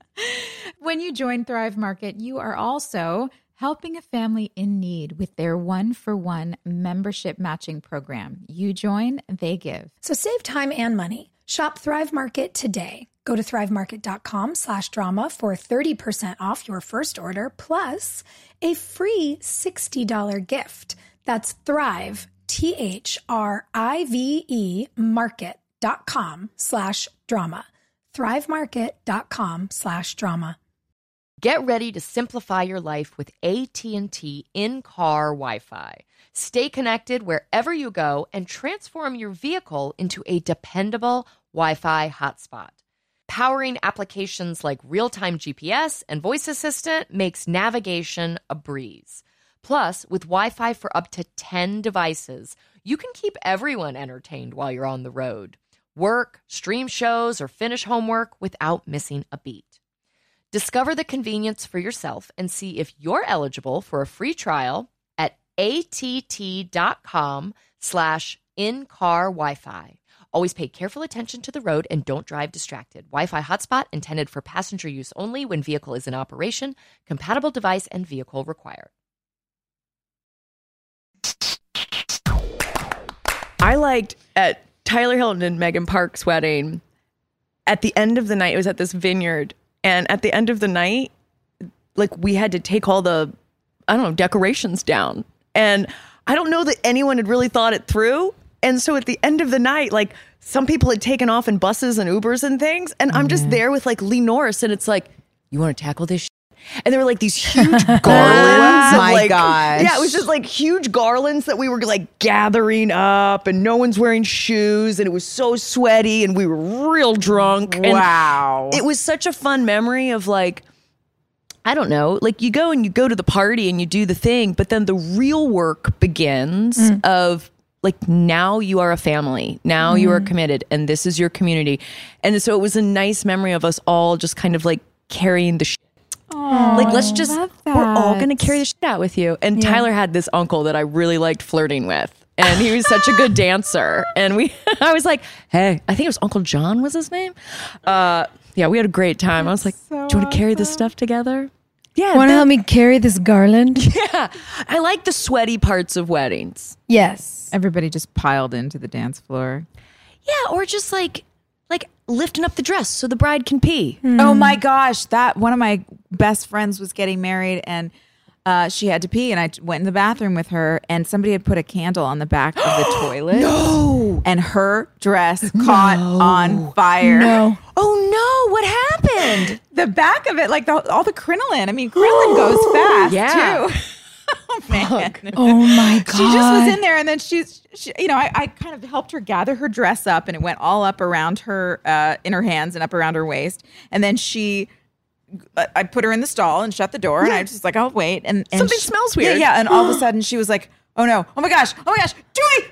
When you join Thrive Market, you are also helping a family in need with their 1-for-1 membership matching program. You join, they give. So save time and money. Shop Thrive Market today. Go to thrivemarket.com/drama for 30% off your first order, plus a free $60 gift. That's Thrive, THRIVE, market.com/drama. thrivemarket.com/drama. Get ready to simplify your life with AT&T in-car Wi-Fi. Stay connected wherever you go and transform your vehicle into a dependable Wi-Fi hotspot. Powering applications like real-time GPS and voice assistant makes navigation a breeze. Plus, with Wi-Fi for up to 10 devices, you can keep everyone entertained while you're on the road. Work, stream shows, or finish homework without missing a beat. Discover the convenience for yourself and see if you're eligible for a free trial at att.com/in-car Wi-Fi. Always pay careful attention to the road and don't drive distracted. Wi-Fi hotspot intended for passenger use only when vehicle is in operation. Compatible device and vehicle required. I liked at Tyler Hilton and Megan Park's wedding, at the end of the night, it was at this vineyard. And at the end of the night, like, we had to take all the, decorations down. And I don't know that anyone had really thought it through. And so at the end of the night, like, some people had taken off in buses and Ubers and things. And I'm just there with like Lee Norris. And it's like, you want to tackle this shit? And there were like these huge garlands. my like, gosh. Yeah, it was just like huge garlands that we were like gathering up, and no one's wearing shoes, and it was so sweaty, and we were real drunk. And Wow. it was such a fun memory of like, I don't know, like you go to the party and you do the thing, but then the real work begins of like, now you are a family, now you are committed, and this is your community. And so it was a nice memory of us all just kind of like carrying the shit. Like, let's just, we're all going to carry the shit out with you. And Tyler had this uncle that I really liked flirting with. And he was such a good dancer. And I was like, hey, I think it was Uncle John was his name. Yeah, we had a great time. I was like, do you want to carry this stuff together? Yeah. Want to help me carry this garland? Yeah. I like the sweaty parts of weddings. Yes. Everybody just piled into the dance floor. Yeah, or just like lifting up the dress so the bride can pee. Oh my gosh, that one of my best friends was getting married and she had to pee, and I went in the bathroom with her, and somebody had put a candle on the back of the toilet. No. And her dress caught on fire. No. Oh no, what happened? The back of it, like all the crinoline. I mean, crinoline goes fast Yeah. too. Oh man. Oh my God. She just was in there, and then she I kind of helped her gather her dress up, and it went all up around her, in her hands and up around her waist. And then I put her in the stall and shut the door, and I was just like, I'll wait. And Something smells weird. Yeah. And all of a sudden she was like, oh no, oh my gosh, Joey.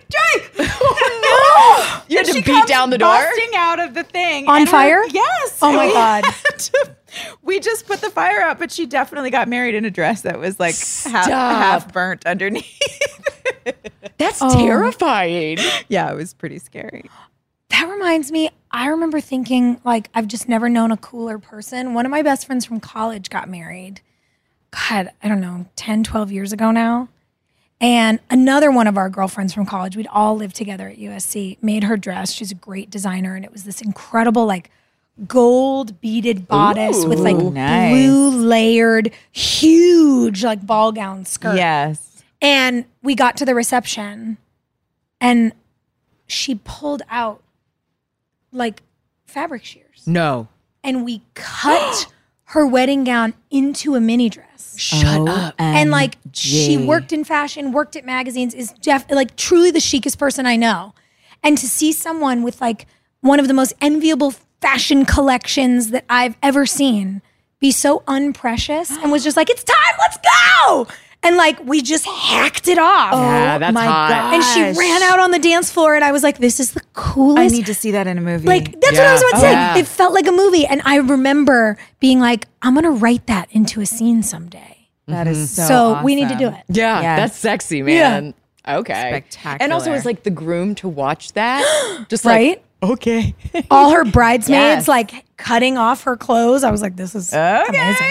Oh no. You had to beat down the door? Busting out of the thing. On And fire? Yes. Oh my And we God. had to- we just put the fire out, but she definitely got married in a dress that was like half burnt underneath. That's terrifying. Yeah, it was pretty scary. That reminds me, I remember thinking, like, I've just never known a cooler person. One of my best friends from college got married. God, I don't know, 10, 12 years ago now. And another one of our girlfriends from college, we'd all lived together at USC, made her dress. She's a great designer. And it was this incredible, like, gold beaded bodice with, like, nice. blue layered, huge, like, ball gown skirt. Yes. And we got to the reception, and she pulled out like fabric shears. No. And we cut her wedding gown into a mini dress. Shut up. And like she worked in fashion, worked at magazines, is like truly the chicest person I know. And to see someone with like one of the most enviable fashion collections that I've ever seen be so unprecious and was just like, it's time, let's go. And like, we just hacked it off. Yeah, that's hot. God. And she ran out on the dance floor, and I was like, this is the coolest. I need to see that in a movie. Like, that's what I was about to say. Yeah. It felt like a movie. And I remember being like, I'm going to write that into a scene someday. that is so So we need to awesome. do it. Yeah, Yes. that's sexy, man. Okay. Spectacular. And also, as like the groom to watch that, just Right? like, okay. All her bridesmaids Yes. like cutting off her clothes. I was like, this is amazing.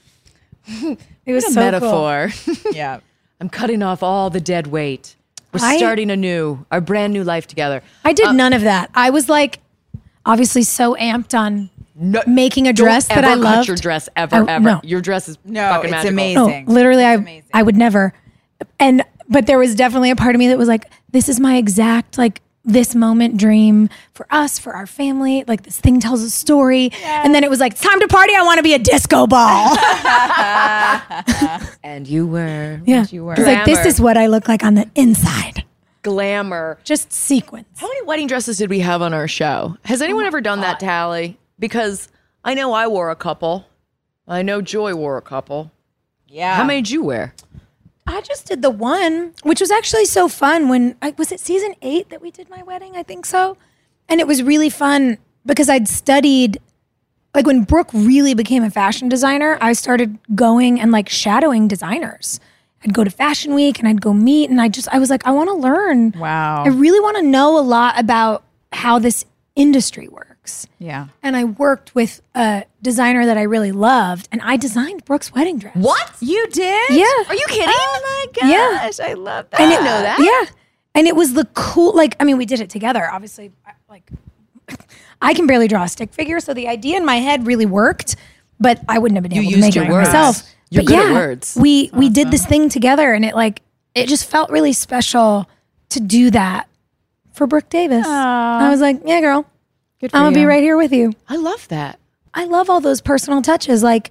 It was What a so metaphor. Yeah. I'm cutting off all the dead weight. We're I- starting our brand new life together. I did none of that. I was like, obviously so amped on making a dress Don't that ever I cut loved. your dress ever, Oh, ever. no. Your dress is No, fucking it's magical. amazing. No, literally, amazing. I would never. But there was definitely a part of me that was like, this is my exact like this moment dream for us, for our family. Like this thing tells a story. And then it was like, it's time to party. I want to be a disco ball. And you were. Yeah. you were. It's like, this Glamour. is what I look like on the inside. Glamour. Just sequence. How many wedding dresses did we have on our show? Has anyone ever done that tally? Because I know I wore a couple. I know Joy wore a couple. Yeah. How many did you wear? I just did the one, which was actually so fun was it season 8 that we did my wedding? I think so. And it was really fun because I'd studied, like when Brooke really became a fashion designer, I started going and like shadowing designers. I'd go to Fashion Week and I'd go meet, and I was like, I want to learn. Wow. I really want to know a lot about how this industry works. Yeah. And I worked with a designer that I really loved, and I designed Brooke's wedding dress. What? You did? Yeah. Are you kidding? Oh my Yeah. gosh. I love that. And didn't know that. Yeah. And it was the cool, like, I mean, we did it together, obviously. Like, I can barely draw a stick figure, so the idea in my head really worked, but I wouldn't have been able to used make your it words. myself. You're But good at yeah, words. We did this thing together, and it just felt really special to do that for Brooke Davis. I was like, yeah, girl, Good for I'm gonna be you. right here with you. I love that. I love all those personal touches. Like,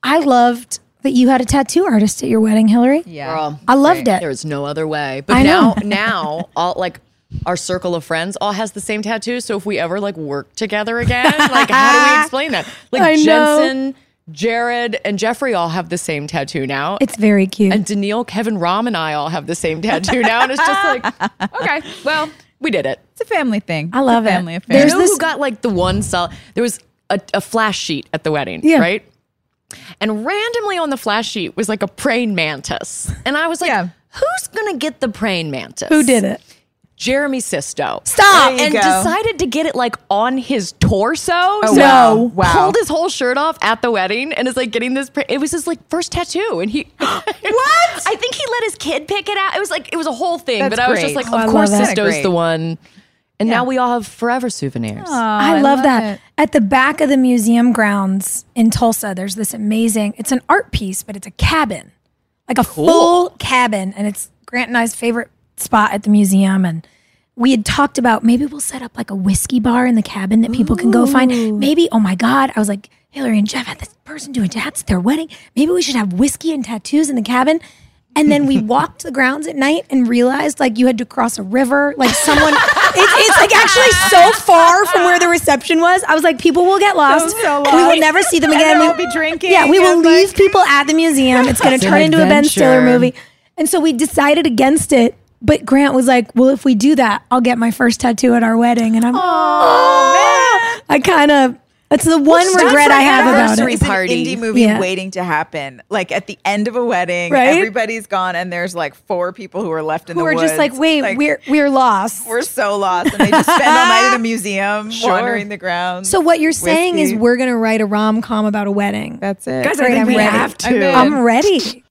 I loved that you had a tattoo artist at your wedding, Hillary. Yeah. Girl, I loved it. there was no other way. But I know. now all like our circle of friends all has the same tattoo. So if we ever like work together again, like how do we explain that? Like I know. Jensen, Jared, and Jeffrey all have the same tattoo now. It's very cute. And Daniil, Kevin, Ram, and I all have the same tattoo now. And it's just like, okay, well, we did it. It's a family thing. I love It's a it. family affair. There's You know this- who got like the one solid? There was a flash sheet at the wedding, Yeah. right? And randomly on the flash sheet was like a praying mantis. And I was like, Yeah. who's going to get the praying mantis? Who did it? Jeremy Sisto. Stop. There you And go. decided to get it like on his torso. Oh, So wow. No. Wow. pulled his whole shirt off at the wedding and is like getting this. It was his like first tattoo. And he. What? I think he let his kid pick it out. It was a whole thing. That's but I was just great. like, Oh, I of course, love it. Sisto's Great. the one. And now we all have forever souvenirs. I love that. it. At the back of the museum grounds in Tulsa, there's this amazing, it's an art piece, but it's a cabin, like a full cabin. And it's Grant and I's favorite spot at the museum. And we had talked about maybe we'll set up like a whiskey bar in the cabin that people can go find. Maybe, oh my God, I was like, Hillary and Jeff had this person doing tats at their wedding. Maybe we should have whiskey and tattoos in the cabin. And then we walked the grounds at night and realized like you had to cross a river. Like someone, it's like actually so far from where the reception was. I was like, people will get lost. So We will never see them again. they'll We- be drinking Yeah, we will and, leave like- people at the museum. It's going to turn into a Ben Stiller adventure. movie. And so we decided against it. But Grant was like, well, if we do that, I'll get my first tattoo at our wedding. And I'm, I kind of, that's the one regret I have about anniversary it. It's an party. indie movie Yeah. waiting to happen. Like at the end of a wedding, Right? everybody's gone, and there's like 4 people who are left in Who the are woods. just like, wait, we're lost. we're so lost, and they just spend the night in a museum, wandering the grounds. So what you're saying is Whiskey. we're going to write a rom-com about a wedding. That's it. Guys, I think we have I'm in. I'm ready.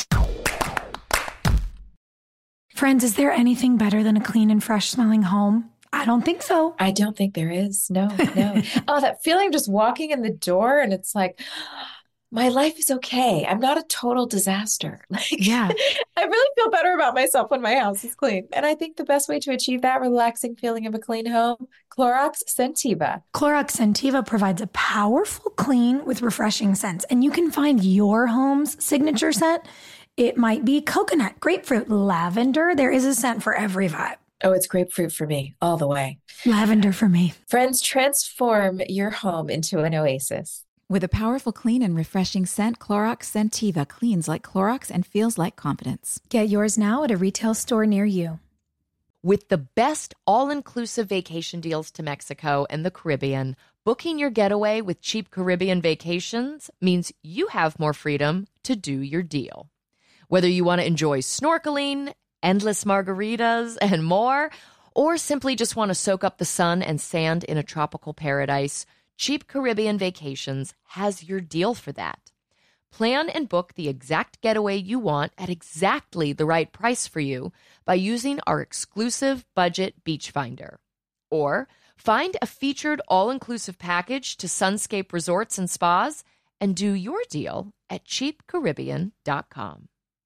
Friends, is there anything better than a clean and fresh smelling home? I don't think so. I don't think there is. No. Oh, that feeling of just walking in the door and it's like, my life is okay. I'm not a total disaster. Like, Yeah. I really feel better about myself when my house is clean. And I think the best way to achieve that relaxing feeling of a clean home, Clorox Scentiva. Clorox Scentiva provides a powerful clean with refreshing scents, and you can find your home's signature scent. It might be coconut, grapefruit, lavender. There is a scent for every vibe. Oh, it's grapefruit for me, all the way. Lavender for me. Friends, transform your home into an oasis. With a powerful clean and refreshing scent, Clorox Scentiva cleans like Clorox and feels like confidence. Get yours now at a retail store near you. With the best all-inclusive vacation deals to Mexico and the Caribbean, booking your getaway with Cheap Caribbean Vacations means you have more freedom to do your deal. Whether you want to enjoy snorkeling, endless margaritas, and more, or simply just want to soak up the sun and sand in a tropical paradise, Cheap Caribbean Vacations has your deal for that. Plan and book the exact getaway you want at exactly the right price for you by using our exclusive budget beach finder. Or find a featured all-inclusive package to Sunscape Resorts and Spas and do your deal at cheapcaribbean.com.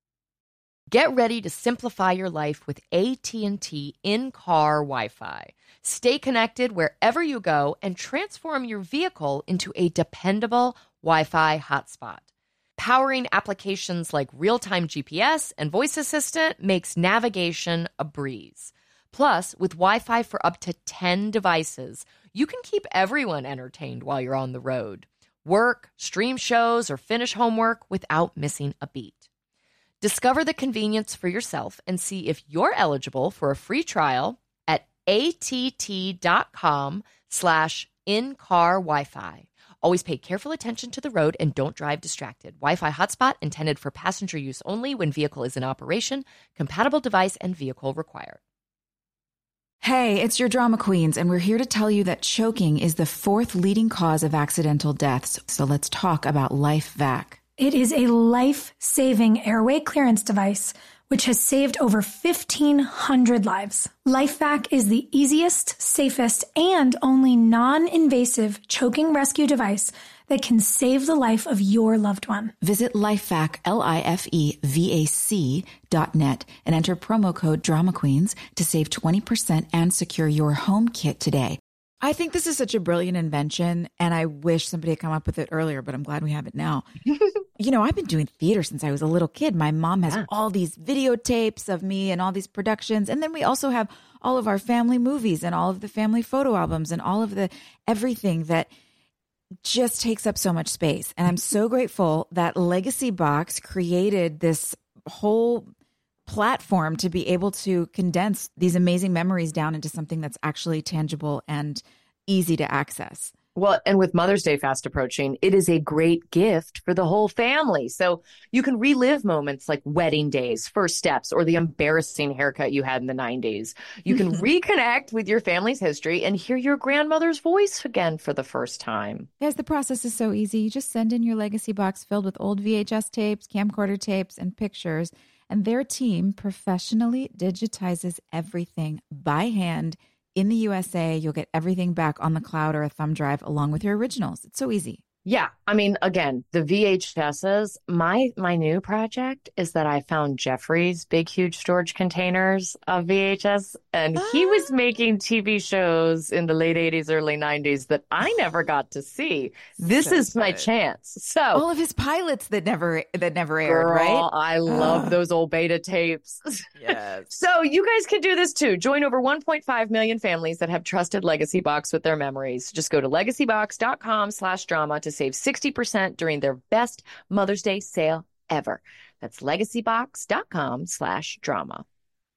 Get ready to simplify your life with AT&T in-car Wi-Fi. Stay connected wherever you go and transform your vehicle into a dependable Wi-Fi hotspot. Powering applications like real-time GPS and voice assistant makes navigation a breeze. Plus, with Wi-Fi for up to 10 devices, you can keep everyone entertained while you're on the road. Work, stream shows, or finish homework without missing a beat. Discover the convenience for yourself and see if you're eligible for a free trial at att.com/in-car Wi-Fi. Always pay careful attention to the road and don't drive distracted. Wi-Fi hotspot intended for passenger use only when vehicle is in operation. Compatible device and vehicle required. Hey, it's your drama queens, and we're here to tell you that choking is the 4th leading cause of accidental deaths. So let's talk about LifeVac. It is a life-saving airway clearance device which has saved over 1,500 lives. LifeVac is the easiest, safest, and only non-invasive choking rescue device that can save the life of your loved one. Visit LifeVac, LifeVac.net, and enter promo code Drama Queens to save 20% and secure your home kit today. I think this is such a brilliant invention, and I wish somebody had come up with it earlier, but I'm glad we have it now. I've been doing theater since I was a little kid. My mom has all these videotapes of me and all these productions. And then we also have all of our family movies and all of the family photo albums and all of the everything that just takes up so much space. And I'm so grateful that Legacy Box created this whole platform to be able to condense these amazing memories down into something that's actually tangible and easy to access. Well, and with Mother's Day fast approaching, it is a great gift for the whole family. So you can relive moments like wedding days, first steps, or the embarrassing haircut you had in the 90s. You can reconnect with your family's history and hear your grandmother's voice again for the first time. Yes, the process is so easy. You just send in your Legacy Box filled with old VHS tapes, camcorder tapes, and pictures, and their team professionally digitizes everything by hand. In the USA, you'll get everything back on the cloud or a thumb drive along with your originals. It's so easy. Yeah. I mean, again, the VHSs, my new project is that I found Jeffrey's big, huge storage containers of VHS, and he was making TV shows in the late 80s, early 90s that I never got to see. This is my chance. So all of his pilots that never aired, girl, right? I love those old beta tapes. Yes. So you guys can do this too. Join over 1.5 million families that have trusted Legacy Box with their memories. Just go to legacybox.com/drama to save 60% during their best Mother's Day sale ever. That's legacybox.com/drama.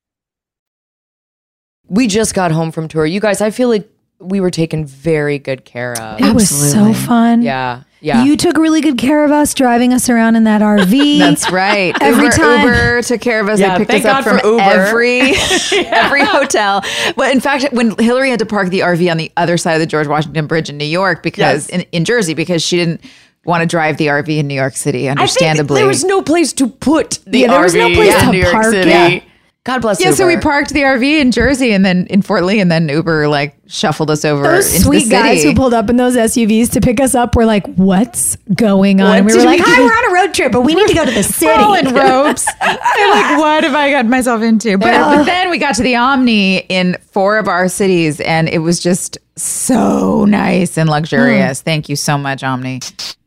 We just got home from tour. You guys, I feel like we were taken very good care of. It was so fun. Yeah. You took really good care of us, driving us around in that RV. That's right. Every time. Uber took care of us. Yeah, They picked us thank up God from for Uber. every hotel. Well, in fact, when Hillary had to park the RV on the other side of the George Washington Bridge in New York because in Jersey, because she didn't want to drive the RV in New York City, understandably. there was no place to put the RV there was no place in to New York park City. it. God bless Yeah, Uber. so we parked the RV in Jersey and then in Fort Lee, and then Uber shuffled us over Those into sweet the guys city. who pulled up in those SUVs to pick us up were like, what's going on? What And we did were like, we hi, do? we're on a road trip, but we need to go to the city. All in robes. I'm like, what have I gotten myself into? But then we got to the Omni in 4 of our cities, and it was just so nice and luxurious. Thank you so much, Omni.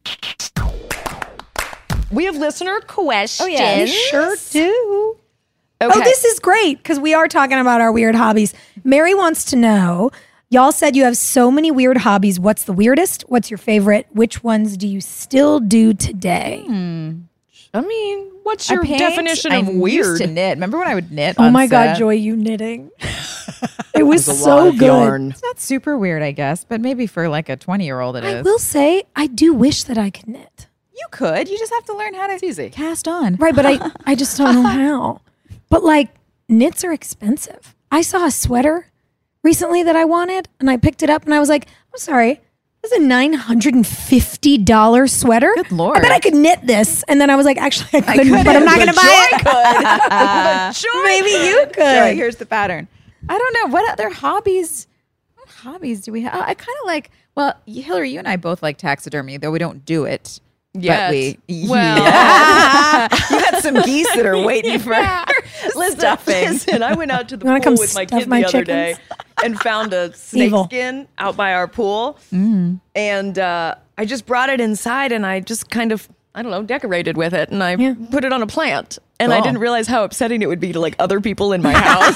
We have listener questions. We sure do. Okay. Oh, this is great because we are talking about our weird hobbies. Mary wants to know, y'all said you have so many weird hobbies. What's the weirdest? What's your favorite? Which ones do you still do today? I mean, what's I your paint. definition of I weird? used to knit. Remember when I would knit? Oh on my God, set? Joy, you knitting. It was There's a so lot of good. yarn. It's not super weird, I guess, but maybe for like a 20-year-old it I is. will say, I do wish that I could knit. You could. You just have to learn how to easy. cast on. Right, but I just don't know how. But knits are expensive. I saw a sweater recently that I wanted and I picked it up and I was like, I'm sorry, this is a $950 sweater. Good Lord. I bet I could knit this. And then I was like, actually I couldn't, but I'm not going to buy it. Maybe you could. Sure, here's the pattern. I don't know. What other hobbies? What hobbies do we have? I kind of like, well, Hillary, you and I both like taxidermy, though we don't do it. Yet. But we, Well. you had some geese that are waiting for stuffing. Listen, I went out to the You wanna pool come with my stuff kid my the other day chickens? and found a snake Evil. skin out by our pool. And I just brought it inside and I just kind of, I don't know, decorated with it. And I put it on a plant. And I Cool. didn't realize how upsetting it would be to other people in my house.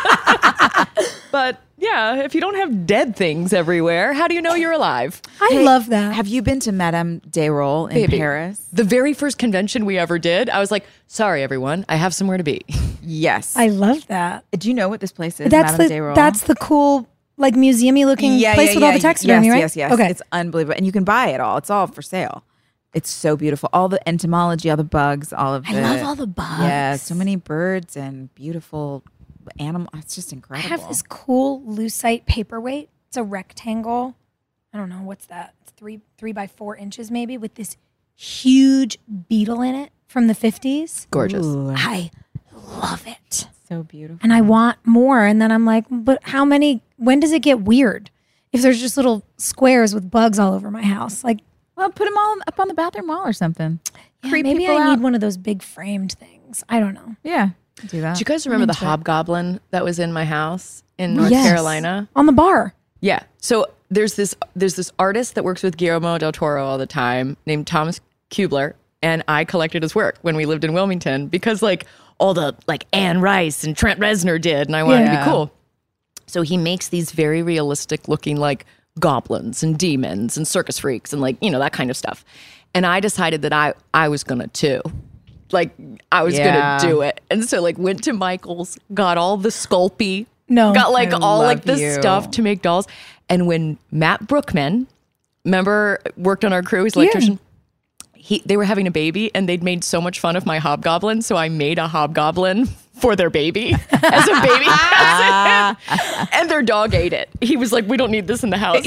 But yeah, if you don't have dead things everywhere, how do you know you're alive? I love that. Have you been to Madame Desrolles in Baby. Paris? The very first convention we ever did, I was like, sorry, everyone, I have somewhere to be. Yes. I love that. Do you know what this place is? That's Madame Desrolles? that's the cool, museum-y looking place with all the taxidermy, yes, right? Yes, yes. Okay. It's unbelievable. And you can buy it all. It's all for sale. It's so beautiful. All the entomology, all the bugs, all of I the... love all the bugs. Yeah, so many birds and beautiful animals. It's just I incredible. have this cool lucite paperweight. It's a rectangle. I don't know what's that. It's 3 by 4 inches maybe, with this huge beetle in it from the 50s. Gorgeous. Ooh, I love it, so beautiful. and I want more. And then I'm like, but how many? When does it get weird? If there's just little squares with bugs all over my house, Well, put them all up on the bathroom wall or something. Creep maybe people I out. need one of those big framed things. I don't know. Yeah, do that. Do you guys remember the hobgoblin that was in my house in North Yes. Carolina? On the bar. Yeah. So there's this artist that works with Guillermo del Toro all the time named Thomas Kubler, and I collected his work when we lived in Wilmington because like all the like Anne Rice and Trent Reznor did, and I wanted to be cool. So he makes these very realistic looking like goblins and demons and circus freaks and like, you know, that kind of stuff. And I decided that I was gonna too. Like I was gonna do it. And so like went to Michael's, got all the Sculpey, got like all like the stuff to make dolls. And when Matt Brookman, remember, worked on our crew, he's an electrician. They were having a baby and they'd made so much fun of my hobgoblin. So I made a hobgoblin for their baby as a baby present. And their dog ate it. He was like, we don't need this in the house.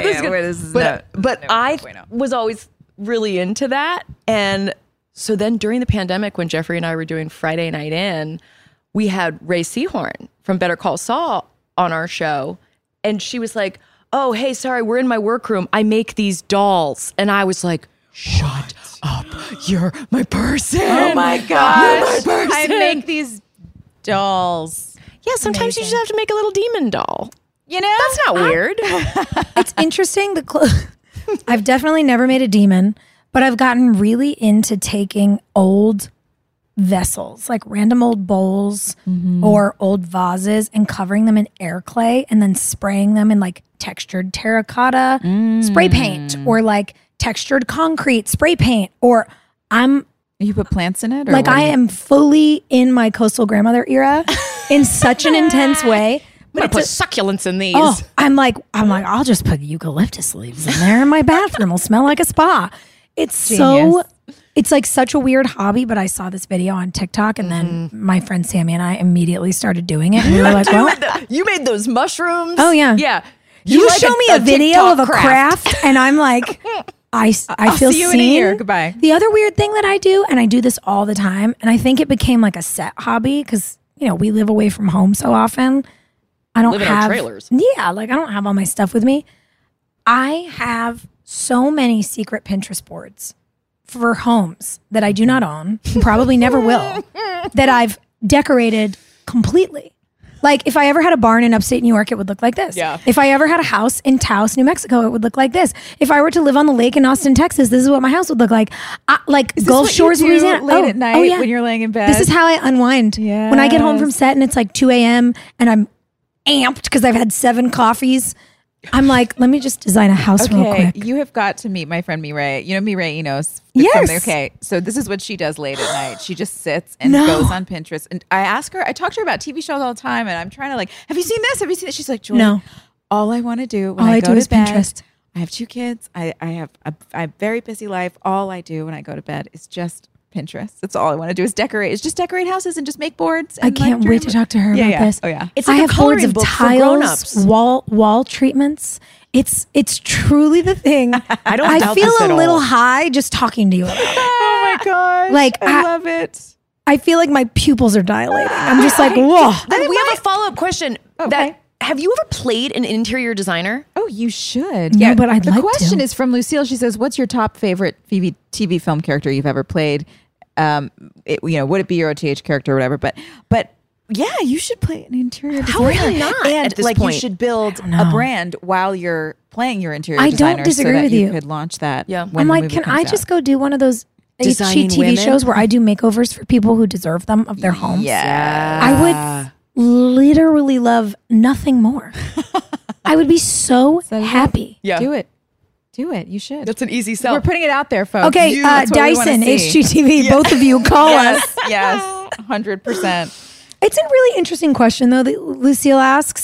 But I was always really into that. And so then during the pandemic, when Jeffrey and I were doing Friday Night In, we had Ray Seahorn from Better Call Saul on our show. And she was like, oh, hey, sorry, we're in my workroom. I make these dolls. And I was like, shut up. You're my person. Oh my gosh. You're my person. I make these dolls. Yeah, sometimes you just have to make a little demon doll. You know? That's not weird. It's interesting. I've definitely never made a demon, but I've gotten really into taking old vessels, like random old bowls or old vases, and covering them in air clay and then spraying them in like textured terracotta spray paint or like textured concrete spray paint. Or you put plants in it? Or like I am fully in my coastal grandmother era in such an intense way. I'm gonna put succulents in these. Oh, I'm like, I'll just put eucalyptus leaves in there and my bathroom will smell like a spa. It's Genius. It's like such a weird hobby, but I saw this video on TikTok and then my friend Sammy and I immediately started doing it. And we were like, well, you made those mushrooms. Oh, yeah. Yeah. you like show me a video TikTok of a craft and I'm like, I feel see you seen. in a year. Goodbye. The other weird thing that I do, and I do this all the time, and I think it became like a set hobby because, you know, we live away from home so often. I don't Live in have our trailers. Yeah, like I don't have all my stuff with me. I have so many secret Pinterest boards for homes that I do not own, probably never will, that I've decorated completely. Like if I ever had a barn in upstate New York, it would look like this. Yeah. If I ever had a house in Taos, New Mexico, it would look like this. If I were to live on the lake in Austin, Texas, this is what my house would look like. Like Gulf Shores, Louisiana. Late at night when you're laying in bed. This is how I unwind. When I get home from set and it's like 2 a.m. and I'm amped because I've had 7 coffees. I'm like, let me just design a house real quick. You have got to meet my friend Mireille. You know Mireille Enos? Yes. Okay, so this is what she does late at night. She just sits and goes on Pinterest. And I talk to her about TV shows all the time. And I'm trying to like, have you seen this? Have you seen this? She's like, Joy, No. all I want to do when All I go do to is bed, Pinterest. I have 2 kids. I have a very busy life. All I do when I go to bed is just Pinterest. That's all I want to do is decorate. Is just decorate houses and just make boards. And I can't wait to talk to her about this. Oh yeah. It's I like have a boards coloring of book for tiles, grown-ups. wall treatments. It's truly the thing. I don't I doubt feel this at a little all. high just talking to you about it. Oh my gosh. Like, I love it. I feel like my pupils are dilating. I'm just like, whoa. Then we have a follow-up question. That have you ever played an interior designer? Oh, you should. No, but I'd the like question to. is from Lucille. She says, "What's your top favorite TV film character you've ever played? Would it be your OTH character or whatever? But yeah, you should play an interior designer. How are you not And at this like point? you should build a brand while you're playing your interior I designer. don't disagree so that with you you. could launch that. Yeah. when I'm the like, movie can comes I just out. go do one of those Designing HGTV women? shows where I do makeovers for people who deserve them of their homes? Yeah. I would literally love nothing more. I would be so happy. Yeah. Do it. Do it. You should. That's an easy sell. We're putting it out there, folks. Okay, That's what we wanna Dyson, see. HGTV, both of you call us. Yes, 100%. It's a really interesting question though that Lucille asks.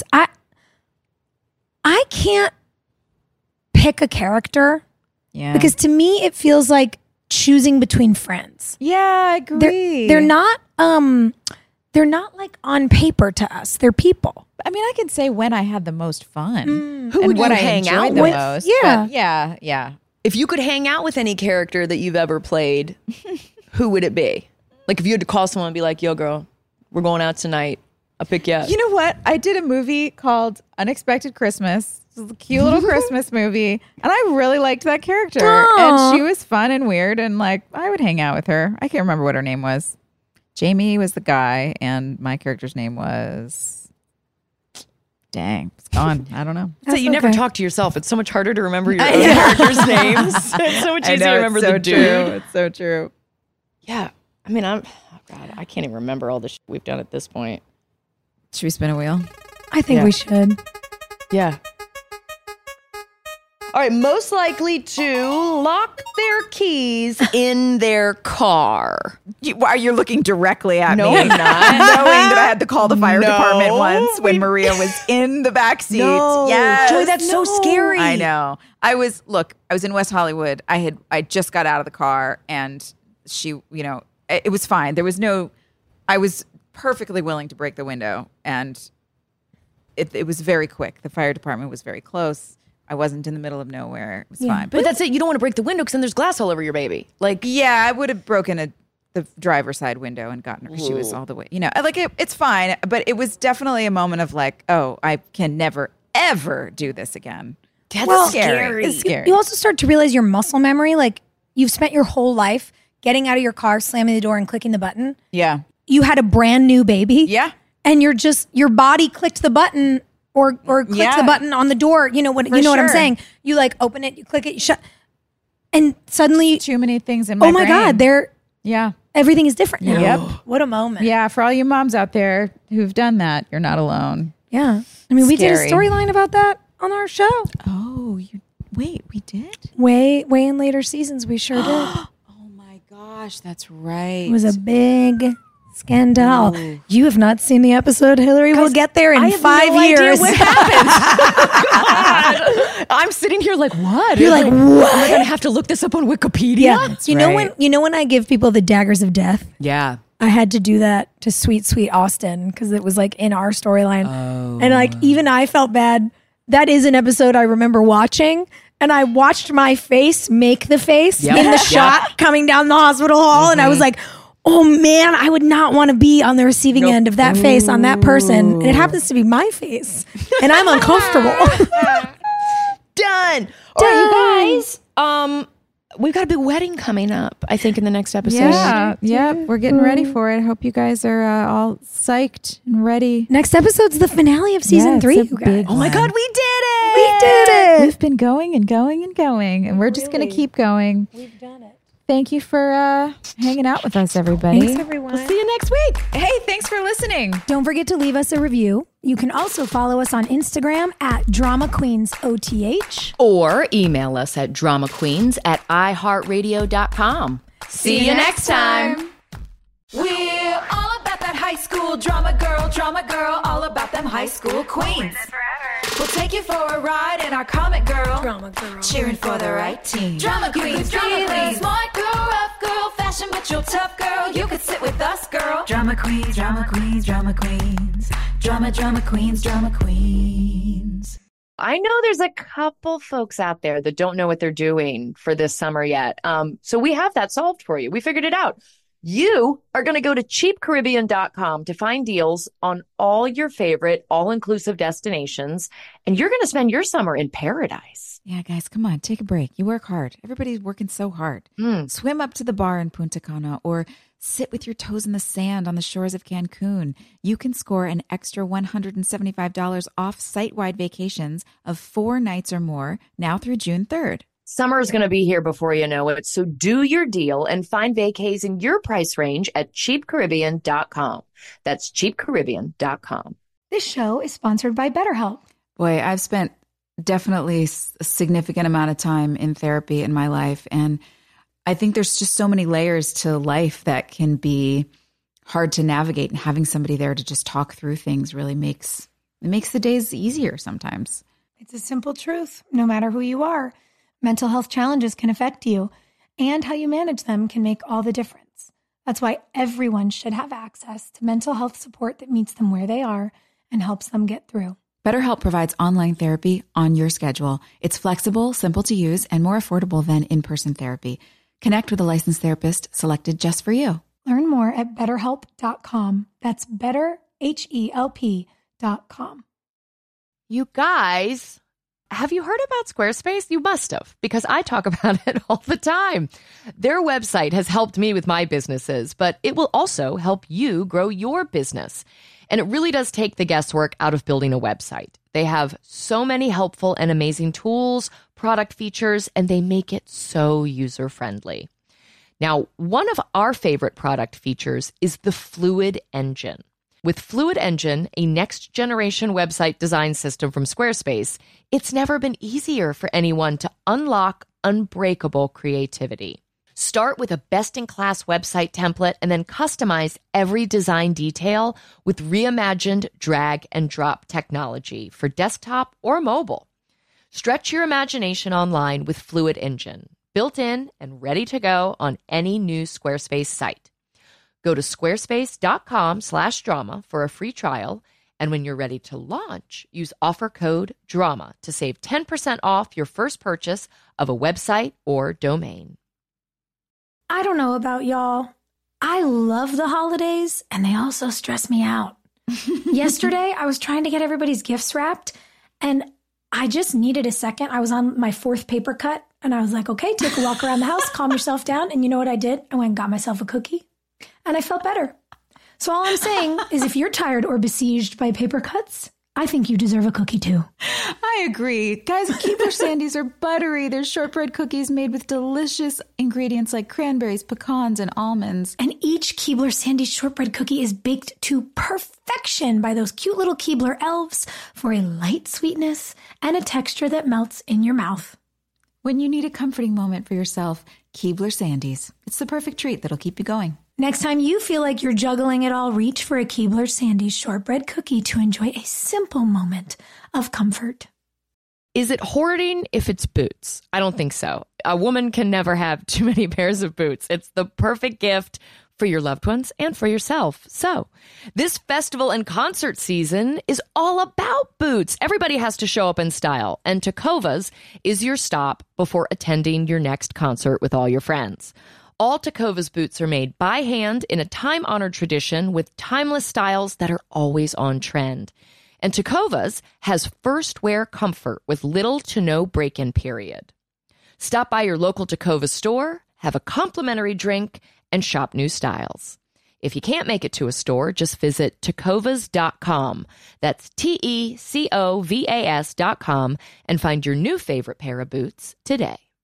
I can't pick a character Yeah. because to me it feels like choosing between friends. Yeah, I agree. They're not like on paper to us. They're people. I mean, I can say when I had the most fun. Who and would what you I hang enjoyed out the with? most. Yeah. But yeah. If you could hang out with any character that you've ever played, who would it be? Like if you had to call someone and be like, yo, girl, we're going out tonight. I'll pick you up. You know what? I did a movie called Unexpected Christmas. It was a cute little Christmas movie. And I really liked that character. Aw. And she was fun and weird. And like, I would hang out with her. I can't remember what her name was. Jamie was the guy. And my character's name was Dang, it's gone. I don't know. So you never okay. talk to yourself. It's so much harder to remember your own characters' names. It's so much easier to remember the dude. It's so true. Yeah. I mean, God, I can't even remember all the shit we've done at this point. Should we spin a wheel? I think we should. Yeah. All right, most likely to lock their keys in their car. Are you looking directly at No, me? I'm not. Knowing that I had to call the fire No, department once when Maria was in the back seat. No. Yes. Joy, that's so scary. I know. I was in West Hollywood. I just got out of the car and she, it was fine. I was perfectly willing to break the window and it was very quick. The fire department was very close. I wasn't in the middle of nowhere. It was fine. But that's it. You don't want to break the window because then there's glass all over your baby. Yeah, I would have broken the driver's side window and gotten her because she was all the way, it's fine. But it was definitely a moment of I can never, ever do this again. That's scary. It's scary. You also start to realize your muscle memory. Like you've spent your whole life getting out of your car, slamming the door and clicking the button. Yeah. You had a brand new baby. Yeah. And your body clicked the button or clicked the button on the door. You know what I'm saying? You open it, you click it, you shut. And suddenly Too many things in my oh my brain. God, everything is different now. Yep. What a moment. Yeah, for all you moms out there who've done that, you're not alone. Yeah. I mean, we did a Scary. storyline about that on our show. Oh, we did? Way in later seasons, we sure did. Oh my gosh, that's right. It was a big scandal. You have not seen the episode, Hillary. We'll get there in 5 years. What happened? I'm sitting here like, what? You're like, Am I what? going to have to look this up on Wikipedia? Yeah. right. You know when I give people the daggers of death? Yeah. I had to do that to Sweet Austin because it was in our storyline. And even I felt bad. That is an episode I remember watching. And I watched my face make the face in the shot coming down the hospital hall. And I was like, oh man, I would not want to be on the receiving end of that face on that person. And it happens to be my face. And I'm uncomfortable. Done. All right, you guys. We've got a big wedding coming up, I think, in the next episode. Yeah, we're getting ready for it. I hope you guys are all psyched and ready. Next episode's the finale of season 3, it's a you guys. big Oh my one. God, we did it. We did it. We've been going and going and going, and we're just going to keep going. We've done it. Thank you for hanging out with us, everybody. Thanks, everyone. See you next week. Hey, thanks for listening. Don't forget to leave us a review. You can also follow us on Instagram at Drama Queens OTH. Or email us at dramaqueens@iheartradio.com. See you next time. We're all about that high school drama girl, all about them high school queens. We'll take you for a ride in our comic girl, cheering for the right team. Drama queens, smart girl, rough girl, fashion but you're tough girl. You could sit with us, girl. Drama queens, drama queens, drama queens, drama queens, drama queens. I know there's a couple folks out there that don't know what they're doing for this summer yet. So we have that solved for you. We figured it out. You are going to go to cheapcaribbean.com to find deals on all your favorite all-inclusive destinations, and you're going to spend your summer in paradise. Yeah, guys, come on, take a break. You work hard. Everybody's working so hard. Swim up to the bar in Punta Cana or sit with your toes in the sand on the shores of Cancun. You can score an extra $175 off site-wide vacations of 4 nights or more now through June 3rd. Summer is going to be here before you know it, so do your deal and find vacays in your price range at cheapcaribbean.com. That's cheapcaribbean.com. This show is sponsored by BetterHelp. Boy, I've spent definitely a significant amount of time in therapy in my life. And I think there's just so many layers to life that can be hard to navigate. And having somebody there to just talk through things really makes the days easier sometimes. It's a simple truth. No matter who you are, mental health challenges can affect you, and how you manage them can make all the difference. That's why everyone should have access to mental health support that meets them where they are and helps them get through. BetterHelp provides online therapy on your schedule. It's flexible, simple to use, and more affordable than in-person therapy. Connect with a licensed therapist selected just for you. Learn more at betterhelp.com. That's betterhelp.com. You guys, have you heard about Squarespace? You must have, because I talk about it all the time. Their website has helped me with my businesses, but it will also help you grow your business. And it really does take the guesswork out of building a website. They have so many helpful and amazing tools, product features, and they make it so user-friendly. Now, one of our favorite product features is the Fluid Engine. With Fluid Engine, a next-generation website design system from Squarespace, it's never been easier for anyone to unlock unbreakable creativity. Start with a best-in-class website template and then customize every design detail with reimagined drag-and-drop technology for desktop or mobile. Stretch your imagination online with Fluid Engine, built in and ready to go on any new Squarespace site. Go to squarespace.com/drama for a free trial, and when you're ready to launch, use offer code DRAMA to save 10% off your first purchase of a website or domain. I don't know about y'all. I love the holidays, and they also stress me out. Yesterday, I was trying to get everybody's gifts wrapped, and I just needed a second. I was on my 4th paper cut, and I was like, okay, take a walk around the house, calm yourself down. And you know what I did? I went and got myself a cookie, and I felt better. So all I'm saying is if you're tired or besieged by paper cuts, I think you deserve a cookie too. I agree. Guys, Keebler Sandies are buttery. They're shortbread cookies made with delicious ingredients like cranberries, pecans, and almonds. And each Keebler Sandies shortbread cookie is baked to perfection by those cute little Keebler elves for a light sweetness and a texture that melts in your mouth. When you need a comforting moment for yourself, Keebler Sandies. It's the perfect treat that'll keep you going. Next time you feel like you're juggling it all, reach for a Keebler Sandies shortbread cookie to enjoy a simple moment of comfort. Is it hoarding if it's boots? I don't think so. A woman can never have too many pairs of boots. It's the perfect gift for your loved ones and for yourself. So, this festival and concert season is all about boots. Everybody has to show up in style, and Tecovas is your stop before attending your next concert with all your friends. All Tecovas boots are made by hand in a time-honored tradition with timeless styles that are always on trend. And Tecovas has first wear comfort with little to no break-in period. Stop by your local Tecovas store, have a complimentary drink, and shop new styles. If you can't make it to a store, just visit tecovas.com. That's TECOVAS.com and find your new favorite pair of boots today.